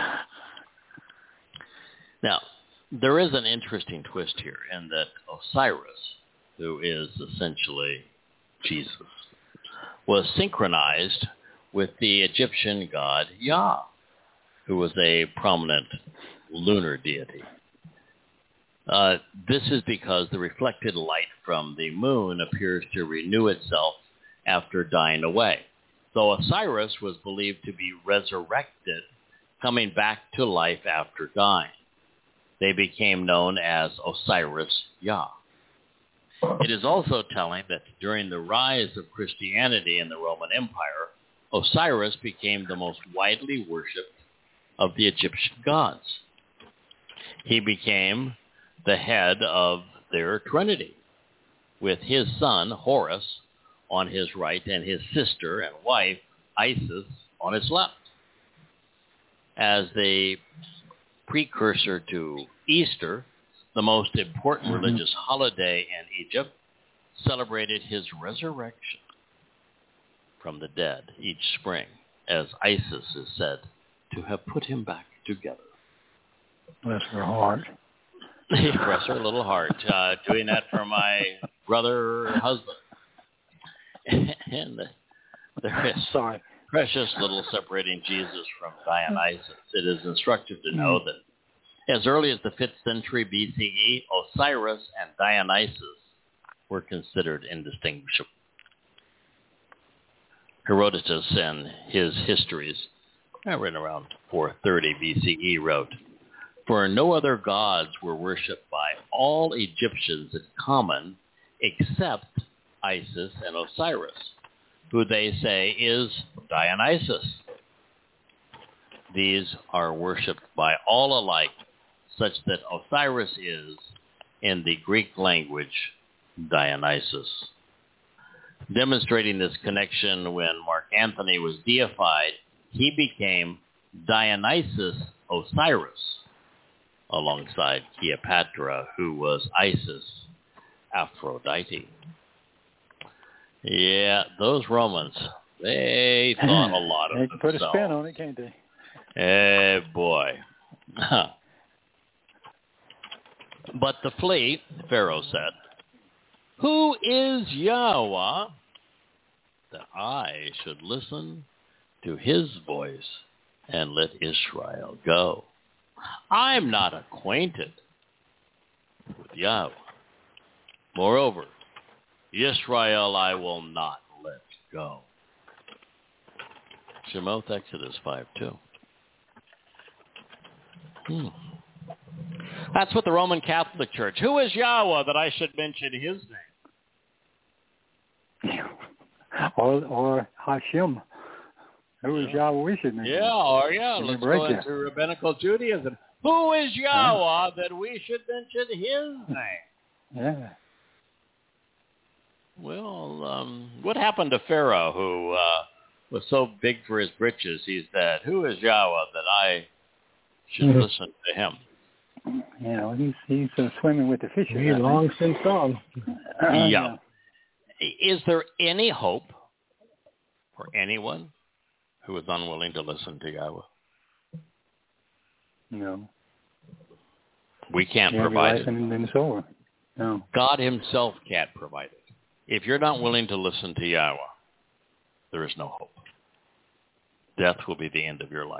Now, there is an interesting twist here in that Osiris, who is essentially Jesus, was synchronized with the Egyptian god Yah, who was a prominent lunar deity. Uh, this is because the reflected light from the moon appears to renew itself after dying away. So Osiris was believed to be resurrected, coming back to life after dying. They became known as Osiris-Yah. It is also telling that during the rise of Christianity in the Roman Empire, Osiris became the most widely worshipped of the Egyptian gods. He became the head of their trinity, with his son, Horus, on his right, and his sister and wife, Isis, on his left. As the precursor to Easter, the most important mm-hmm. religious holiday in Egypt, celebrated his resurrection from the dead each spring, as Isis is said to have put him back together. Bless her heart. Bless her little heart. Uh, doing that for my brother or husband. And there is Sorry. precious little separating Jesus from Dionysus. It is instructive to know that as early as the fifth century B C E, Osiris and Dionysus were considered indistinguishable. Herodotus, in his histories, written around four thirty B C E, wrote, "For no other gods were worshipped by all Egyptians in common except Isis and Osiris, who they say is Dionysus. These are worshipped by all alike, such that Osiris is, in the Greek language, Dionysus." Demonstrating this connection, when Mark Antony was deified, he became Dionysus Osiris, alongside Cleopatra, who was Isis Aphrodite. Yeah, those Romans, they thought a lot of they themselves. They put a spin on it, can't they? Eh, boy. But the fleet, Pharaoh said, "Who is Yahweh, that I should listen to his voice and let Israel go? I'm not acquainted with Yahweh. Moreover, Israel I will not let go." Shemoth, Exodus five two. Hmm. That's what the Roman Catholic Church. Who is Yahweh that I should mention his name? Or or Hashem. Who is Yahweh we should mention? Yeah, or yeah, Let let's go into rabbinical Judaism. Who is Yahweh huh? that we should mention his name? Yeah. Well, um, what happened to Pharaoh, who uh, was so big for his britches? He said, "Who is Yahweh that I should mm-hmm. listen to him?" You know, he's he's uh, swimming with the fishes. He's long since gone. Uh, yeah. Is there any hope for anyone who is unwilling to listen to Yahweh? No. We can't yeah, provide it. And then it's over. No. God himself can't provide it. If you're not willing to listen to Yahweh, there is no hope. Death will be the end of your life.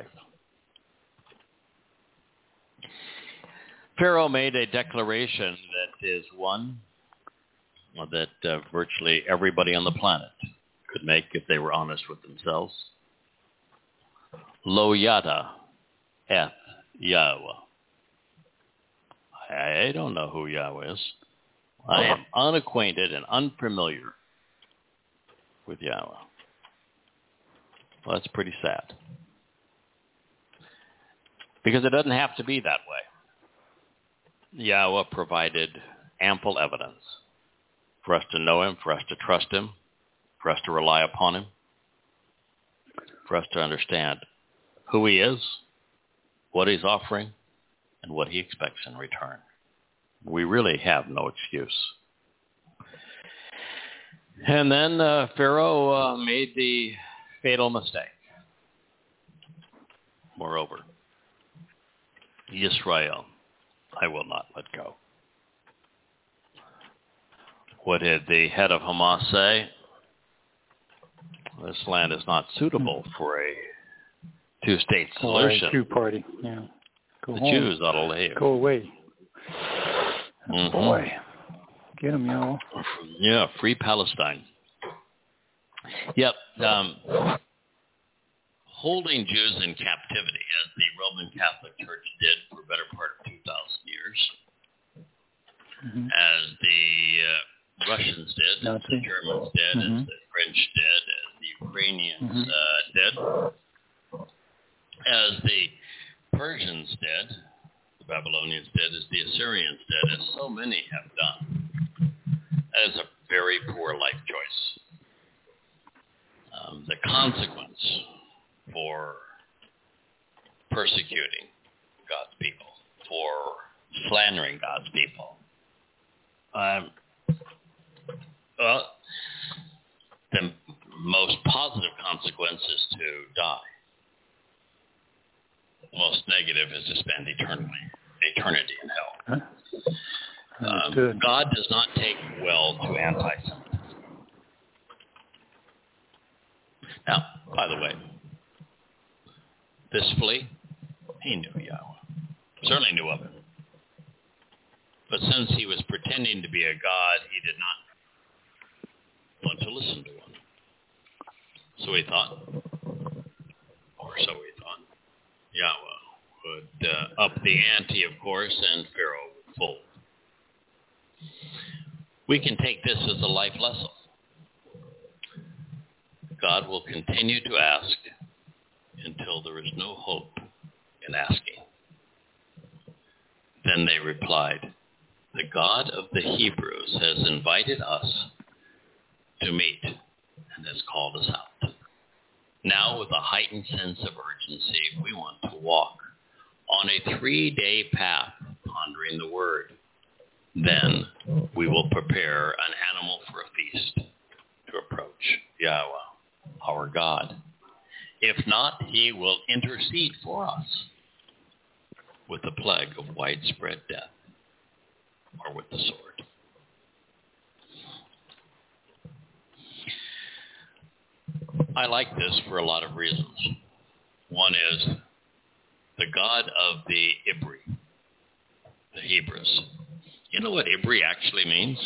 Pharaoh made a declaration that is one that uh, virtually everybody on the planet could make if they were honest with themselves. Lo yada eth Yahweh. I don't know who Yahweh is. I am unacquainted and unfamiliar with Yahweh. Well, that's pretty sad. Because it doesn't have to be that way. Yahweh provided ample evidence for us to know him, for us to trust him, for us to rely upon him, for us to understand who he is, what he's offering, and what he expects in return. We really have no excuse. And then uh, Pharaoh uh, made the fatal mistake. Moreover, Israel, I will not let go. What did the head of Hamas say? This land is not suitable for a two-state solution. Or a two-party, yeah. Go the home. Jews ought to leave. Go away. Mm-hmm. Boy, get them, y'all. Yeah, free Palestine. Yep. Um, holding Jews in captivity, as the Roman Catholic Church did for a better part of two thousand years, mm-hmm. as the uh, Russians did, Nazi. as the Germans did, mm-hmm. as the French did, as the Ukrainians mm-hmm. uh, did, as the Persians did, the Babylonians did, as the Assyrians did, as so many have done. That is a very poor life choice. Um, the consequence for persecuting God's people, for slandering God's people, um, well, the most positive consequence is to die. The most negative is to spend eternally, eternity in hell. Huh? Um, God does not take well to anti-Semitism. Now, by the way, this flea, he knew Yahweh. Certainly knew of him. But since he was pretending to be a god, he did not want to listen to one. So he thought, or so he thought, Yahweh would uh, up the ante, of course, and Pharaoh would fold. We can take this as a life lesson. God will continue to ask until there is no hope in asking. Then they replied, the God of the Hebrews has invited us to meet and has called us out. Now, with a heightened sense of urgency, we want to walk on a three-day path pondering the word. Then we will prepare an animal for a feast to approach Yahweh, our God. If not, he will intercede for us with the plague of widespread death or with the sword. I like this for a lot of reasons. One is the God of the Ibri, the Hebrews. You know what Ibri actually means?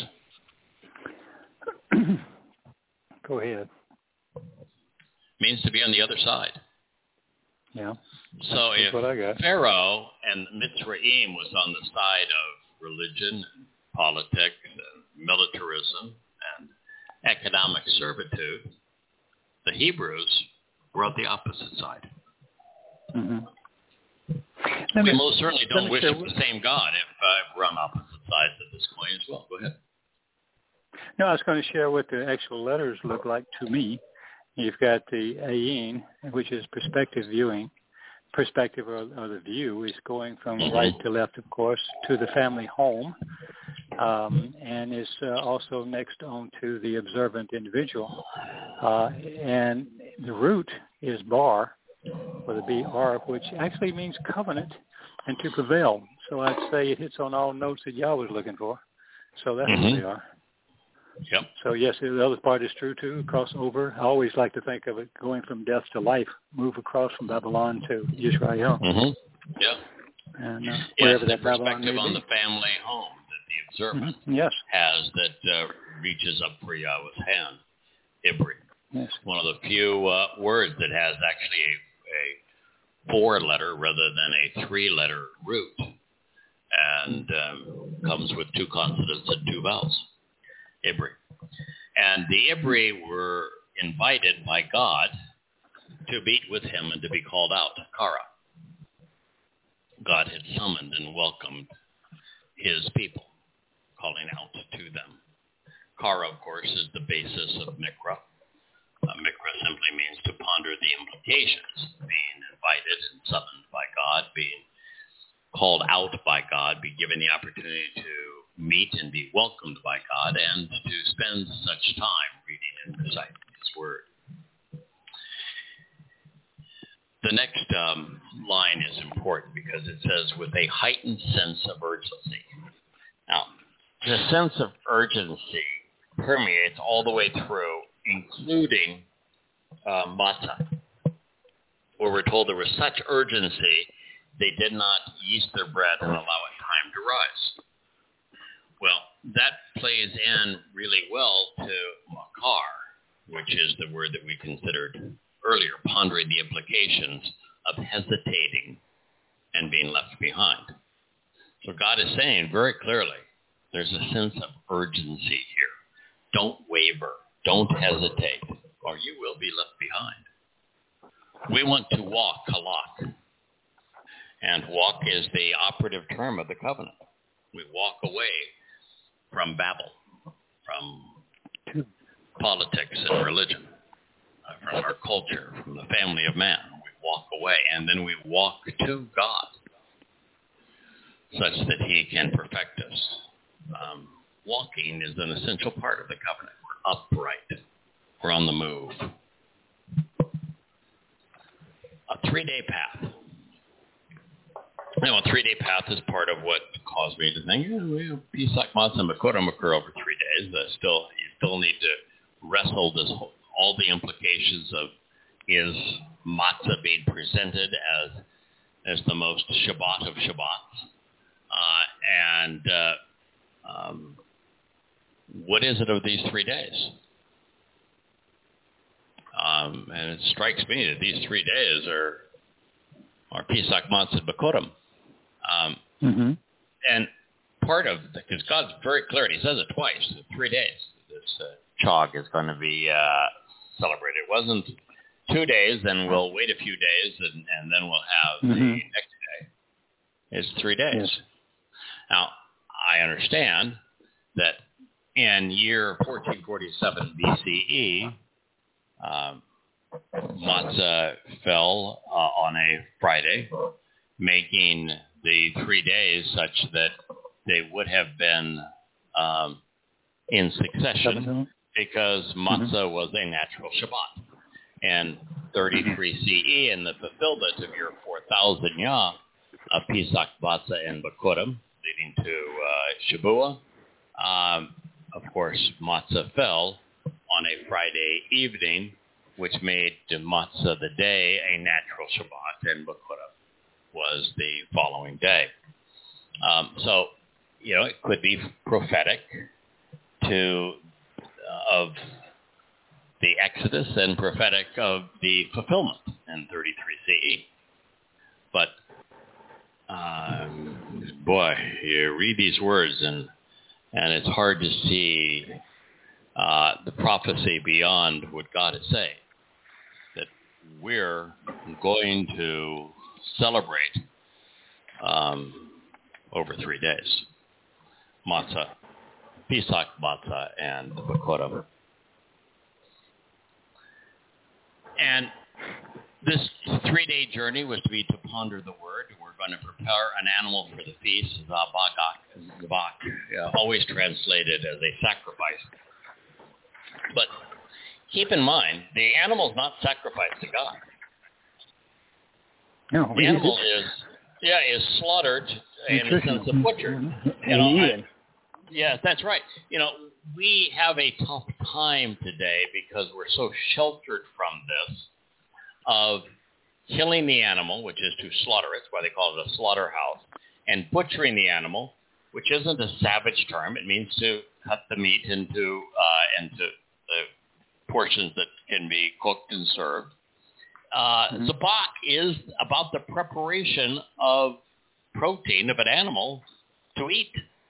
Go ahead. Means to be on the other side. Yeah. So That's if what I got. Pharaoh and Mitzrayim was on the side of religion, and politics, and militarism, and economic servitude, the Hebrews were on the opposite side. Mm-hmm. We me, most certainly don't wish share, the same God if uh, we're on opposite sides of this coin as well. Go ahead. No, I was going to share what the actual letters look like to me. You've got the ayin, which is perspective viewing. Perspective or, or the view is going from mm-hmm. right to left, of course, to the family home, um, and is uh, also next on to the observant individual. Uh, and the root is bar, or the B R, which actually means covenant and to prevail. So I'd say it hits on all notes that Yahweh was looking for. So that's mm-hmm. what they are. Yep. So yes, the other part is true too. Crossover. I always like to think of it going from death to life. Move across from Babylon to Israel. Mm-hmm. Yeah. And uh, yes, wherever the that Babylon may perspective on be. the family home that the observant mm-hmm. yes. has that uh, reaches up for Yahweh's hand. Ibri. Yes. One of the few uh, words that has actually a, a four-letter rather than a three-letter root. and um, comes with two consonants and two vowels, Ibri. And the Ibri were invited by God to meet with him and to be called out, Kara. God had summoned and welcomed his people, calling out to them. Kara, of course, is the basis of Mikra. Uh, Mikra simply means to ponder the implications, being invited and summoned by God, being called out by God, be given the opportunity to meet and be welcomed by God, and to spend such time reading and reciting his word. The next um, line is important because it says, with a heightened sense of urgency. Now, the sense of urgency permeates all the way through, including uh, matzah, where we're told there was such urgency, they did not yeast their bread and allow it time to rise. Well, that plays in really well to makar, which is the word that we considered earlier, pondering the implications of hesitating and being left behind. So God is saying very clearly, there's a sense of urgency here. Don't waver. Don't hesitate, or you will be left behind. We want to walk halak. And walk is the operative term of the covenant. We walk away from Babel, from politics and religion, from our culture, from the family of man. We walk away, and then we walk to God such that he can perfect us. Um, walking is an essential part of the covenant. We're upright. We're on the move. A three-day path. Now, a three-day path is part of what caused me to think, yeah, well, Pesach, Matzah, and Bakurim occur over three days. Uh, still, you still need to wrestle this whole, all the implications of, is Matzah being presented as as the most Shabbat of Shabbats? Uh, and uh, um, what is it of these three days? Um, and it strikes me that these three days are, are Pesach, Matzah, and Bakurim. Um, mm-hmm. And part of, because God's very clear, he says it twice, three days, this uh, Chag is going to be uh, celebrated. It wasn't two days, then we'll wait a few days, and, and then we'll have mm-hmm. the next day. It's three days. Yes. Now, I understand that in year fourteen forty-seven B C E, um, Matzah fell uh, on a Friday, making the three days such that they would have been um, in succession because Matzah mm-hmm. was a natural Shabbat. And thirty-three C E in the fulfillment of year four thousand Yah of Pesach, Matzah, and Bakurim, leading to uh, Shabuah. Um, of course, Matzah fell on a Friday evening, which made Matzah the day a natural Shabbat, and Bakurim was the following day. Um, so, you know, it could be prophetic to uh, of the Exodus and prophetic of the fulfillment in thirty-three C E. But, um, boy, you read these words and and it's hard to see uh, the prophecy beyond what God is saying. That we're going to celebrate um, over three days. Matzah, Pesach, Matzah, and Bakurim. And this three-day journey was to be to ponder the word. We're going to prepare an animal for the feast, zabak, zabak, always translated as a sacrifice. But keep in mind, the animal is not sacrificed to God. No, the animal is, yeah, is slaughtered in the sense of butchered. You know, I, yeah, that's right. You know, we have a tough time today because we're so sheltered from this of killing the animal, which is to slaughter it. That's why they call it a slaughterhouse, and butchering the animal, which isn't a savage term. It means to cut the meat into uh, into uh, portions that can be cooked and served. Uh, mm-hmm. Zabak is about the preparation of protein of an animal to eat.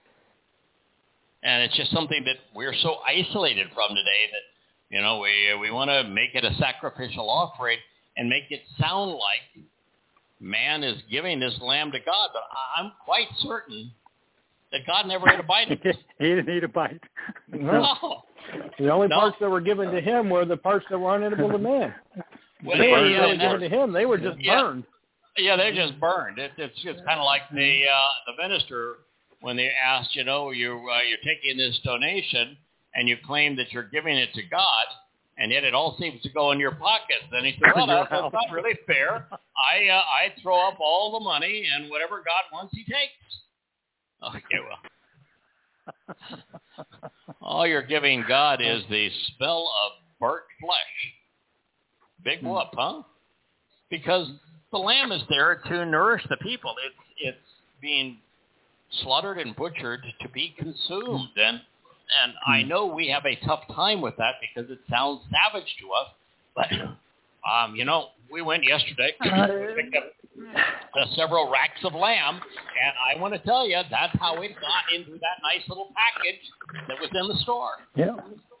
And it's just something that we're so isolated from today that, you know, we we want to make it a sacrificial offering and make it sound like man is giving this lamb to God. But I'm quite certain that God never ate a bite of it. He didn't eat a bite. No. The only No. parts that were given to him were the parts that were unedible to man. Well, They weren't yeah, really and given that- to him. They were just Yeah. burned. Yeah, they're just burned. It, it's it's kind of like the uh, the minister when they asked, you know, you uh, you're taking this donation and you claim that you're giving it to God, and yet it all seems to go in your pockets. Then he said, well, that, that's not really fair. I uh, I throw up all the money, and whatever God wants, He takes. Okay, well, all you're giving God is the smell of burnt flesh. Big whoop, huh? Because the lamb is there to nourish the people. It's it's being slaughtered and butchered to be consumed. And and I know we have a tough time with that because it sounds savage to us. But, um, you know, we went yesterday, picked up uh, several racks of lamb, and I want to tell you, that's how it got into that nice little package that was in the store. Yeah.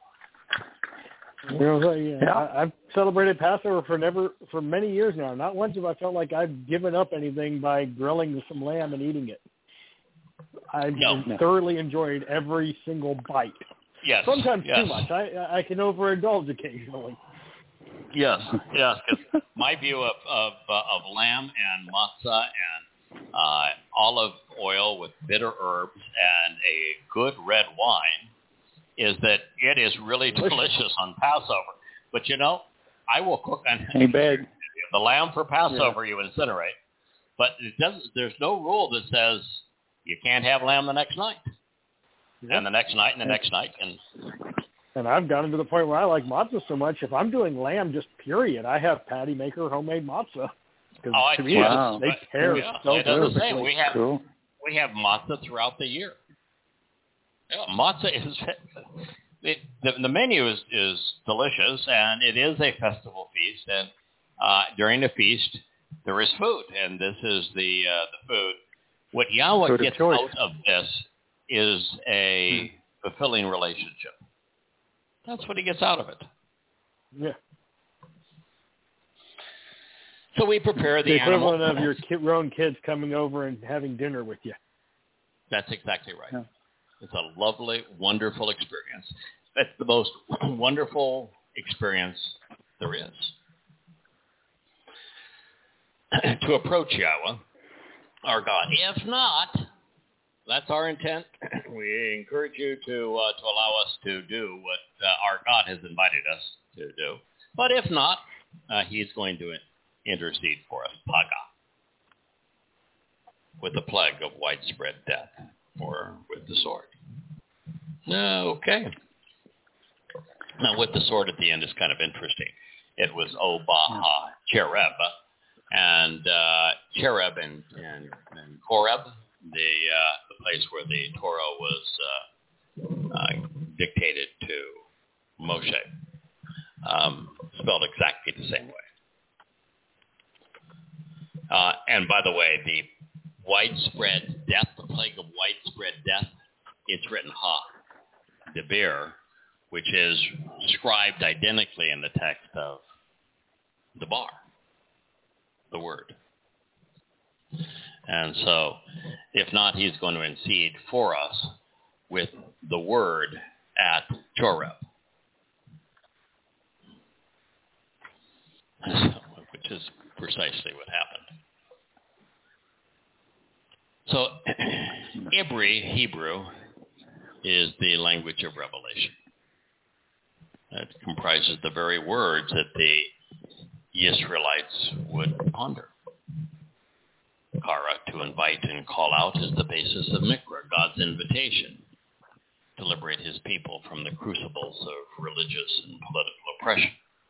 You know, so, yeah, Yeah. I, I've celebrated Passover for never for many years now. Not once have I felt like I've given up anything by grilling some lamb and eating it. I've No. thoroughly enjoyed every single bite. Yes. Sometimes yes. too much. I I can overindulge occasionally. Yes, yes. Because my view of of, uh, of lamb and matzah and uh, olive oil with bitter herbs and a good red wine is that it is really delicious, delicious on Passover. But you know, I will cook on Amen. the lamb for Passover. Yeah. You incinerate, but it doesn't. There's no rule that says you can't have lamb the next night, yep. and the next night, and the next night, and. And I've gotten to the point where I like matzah so much. If I'm doing lamb, just period, I have Patty Maker homemade matzah. Oh, I to me, wow. they pair yeah, so it does the same. perfectly. We have Cool. we have matzah throughout the year. Yeah, matzah is it, the the menu is, is delicious, and it is a festival feast. And uh, during the feast, there is food, and this is the uh, the food. What Yahweh Food of gets choice. out of this is a hmm. fulfilling relationship. That's what he gets out of it. Yeah. So we prepare the, the equivalent animal. of your kid, your own kids coming over and having dinner with you. That's exactly right. Yeah. It's a lovely, wonderful experience. That's the most wonderful experience there is. To approach Yahweh, our God. If not, that's our intent. We encourage you to uh, to allow us to do what uh, our God has invited us to do. But if not, uh, He's going to intercede for us, Paga, with the plague of widespread death, or with the sword. Okay. Now, with the sword at the end is kind of interesting. It was Obaha Chereb, and uh, Chereb and, and, and Koreb, the uh, the place where the Torah was uh, uh, dictated to Moshe, um, spelled exactly the same way. Uh, and by the way, the widespread death, the plague of widespread death, it's written Ha, Debir, which is scribed identically in the text of Debar, the word. And so, if not, he's going to intercede for us with the word at Choreb, which is precisely what happened. So, Ibri, Hebrew, is the language of revelation. It comprises the very words that the Israelites would ponder. Kara, to invite and call out, is the basis of Mikra, God's invitation to liberate his people from the crucibles of religious and political oppression.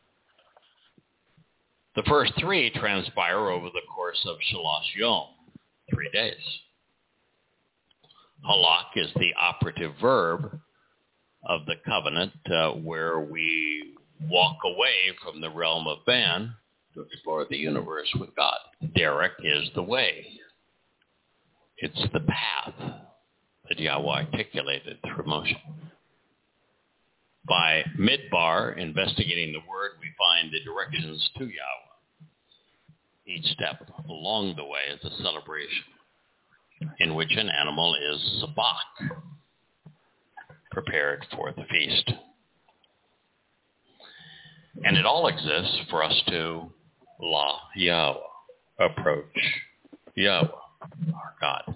The first three transpire over the course of Shalosh Yom, three days. Halak is the operative verb of the covenant uh, where we walk away from the realm of man to explore the universe with God. Derek is the way. It's the path that Yahweh articulated through Moshe. By Midbar, investigating the word, we find the directions to Yahweh. Each step along the way is a celebration in which an animal is sabak, prepared for the feast. And it all exists for us to la Yahweh, approach Yahweh, our God.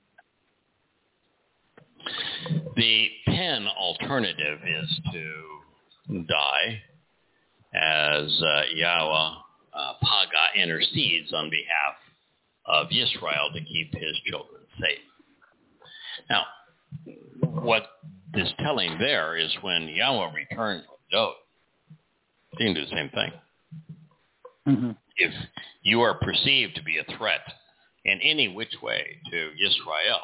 The pen alternative is to die as uh, Yahweh uh, Paga intercedes on behalf of Yisrael to keep his children safe. Now, what is telling there is when Yahweh returns with Dod, he can do the same thing. Mm-hmm. If you are perceived to be a threat in any which way to Yisrael,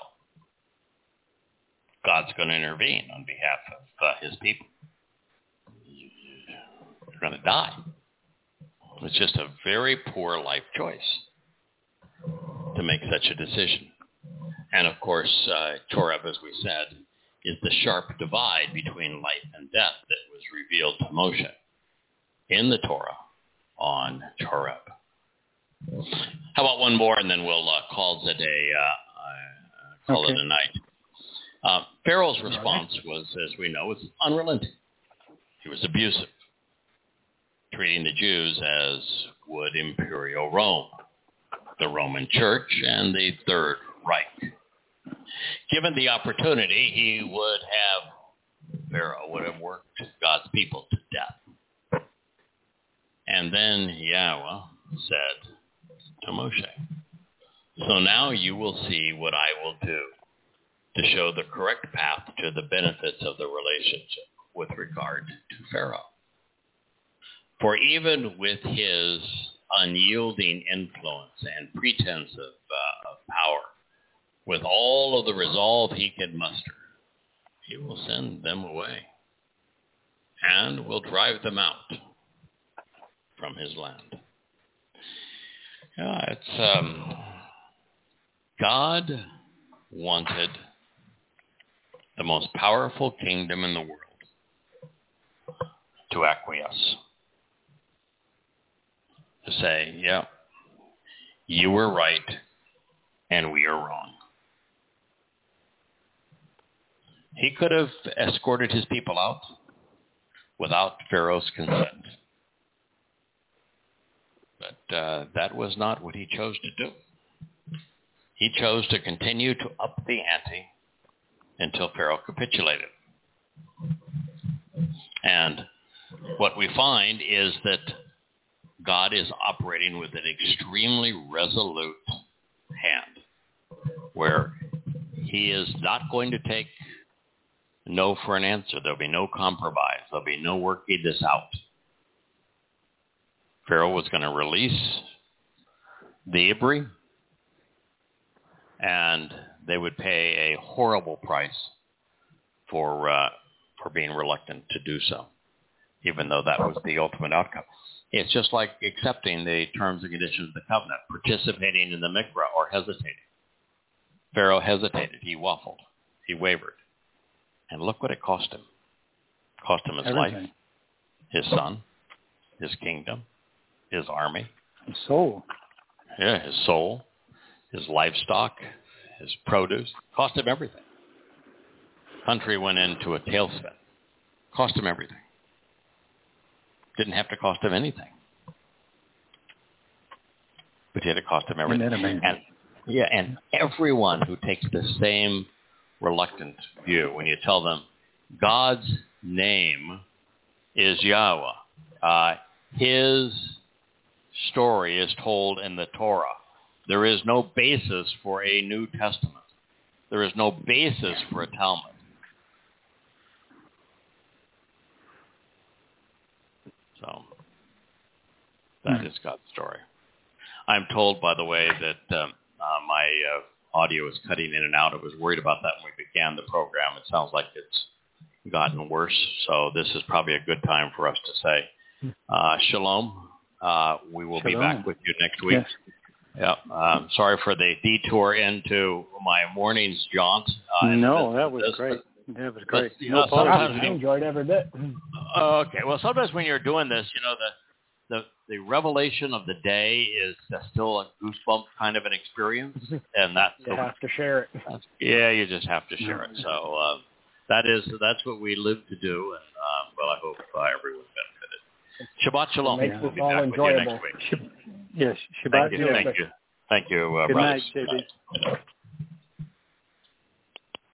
God's going to intervene on behalf of uh, his people. You're going to die. It's just a very poor life choice to make such a decision. And of course, uh, Torah, as we said, is the sharp divide between life and death that was revealed to Moshe in the Torah on Horeb. How about one more, and then we'll uh, call it a day, uh, uh, call okay. it a night. Uh, Pharaoh's response was, as we know, was unrelenting. He was abusive, treating the Jews as would Imperial Rome, the Roman Church, and the Third Reich. Given the opportunity, he would have, Pharaoh would have worked God's people to death. And then Yahweh said to Moshe, "So now you will see what I will do to show the correct path to the benefits of the relationship with regard to Pharaoh. For even with his unyielding influence and pretense of, uh, of power, with all of the resolve he can muster, he will send them away and will drive them out from his land." Yeah, it's um, God wanted the most powerful kingdom in the world to acquiesce, to say, yeah, you were right and we are wrong. He could have escorted his people out without Pharaoh's consent. But uh, that was not what he chose to do. He chose to continue to up the ante until Pharaoh capitulated. And what we find is that God is operating with an extremely resolute hand, where he is not going to take no for an answer. There'll be no compromise. There'll be no working this out. Pharaoh was going to release the Ibri, and they would pay a horrible price for uh, for being reluctant to do so, even though that was the ultimate outcome. It's just like accepting the terms and conditions of the covenant, participating in the mikvah or hesitating. Pharaoh hesitated. He waffled. He wavered. And look what it cost him. It cost him his Everything. life, his son, his kingdom, his army. His soul. Yeah, his soul, his livestock, his produce. Cost him everything. Country went into a tailspin. Cost him everything. Didn't have to cost him anything. But yet it cost him everything. Isn't that amazing? And, yeah, and everyone who takes the same reluctant view, when you tell them God's name is Yahweh, uh, his story is told in the Torah. There is no basis for a New Testament. There is no basis for a Talmud. So that is God's story. I'm told, by the way, that um, uh, my uh, audio is cutting in and out. I was worried about that when we began the program. It sounds like it's gotten worse. So this is probably a good time for us to say uh, shalom. Uh, we will Shalom. be back with you next week. Yes. Yeah. Um, sorry for the detour into my morning's jaunt. Uh, no, that was this, great. But, that was great. But, you no know, sometimes I enjoyed every bit. Okay. Well, sometimes when you're doing this, you know, the the, the revelation of the day is uh, still a goosebump kind of an experience, and that's you have to share it. Yeah, you just have to share it. So uh, that is that's what we live to do, and uh, well, I hope uh, everyone benefited. Shabbat shalom. It makes We'll this be all back enjoyable. with you next week. Yes, Shabbat Thank you. shalom. Thank you. Thank you, uh, Good brothers. night, J B.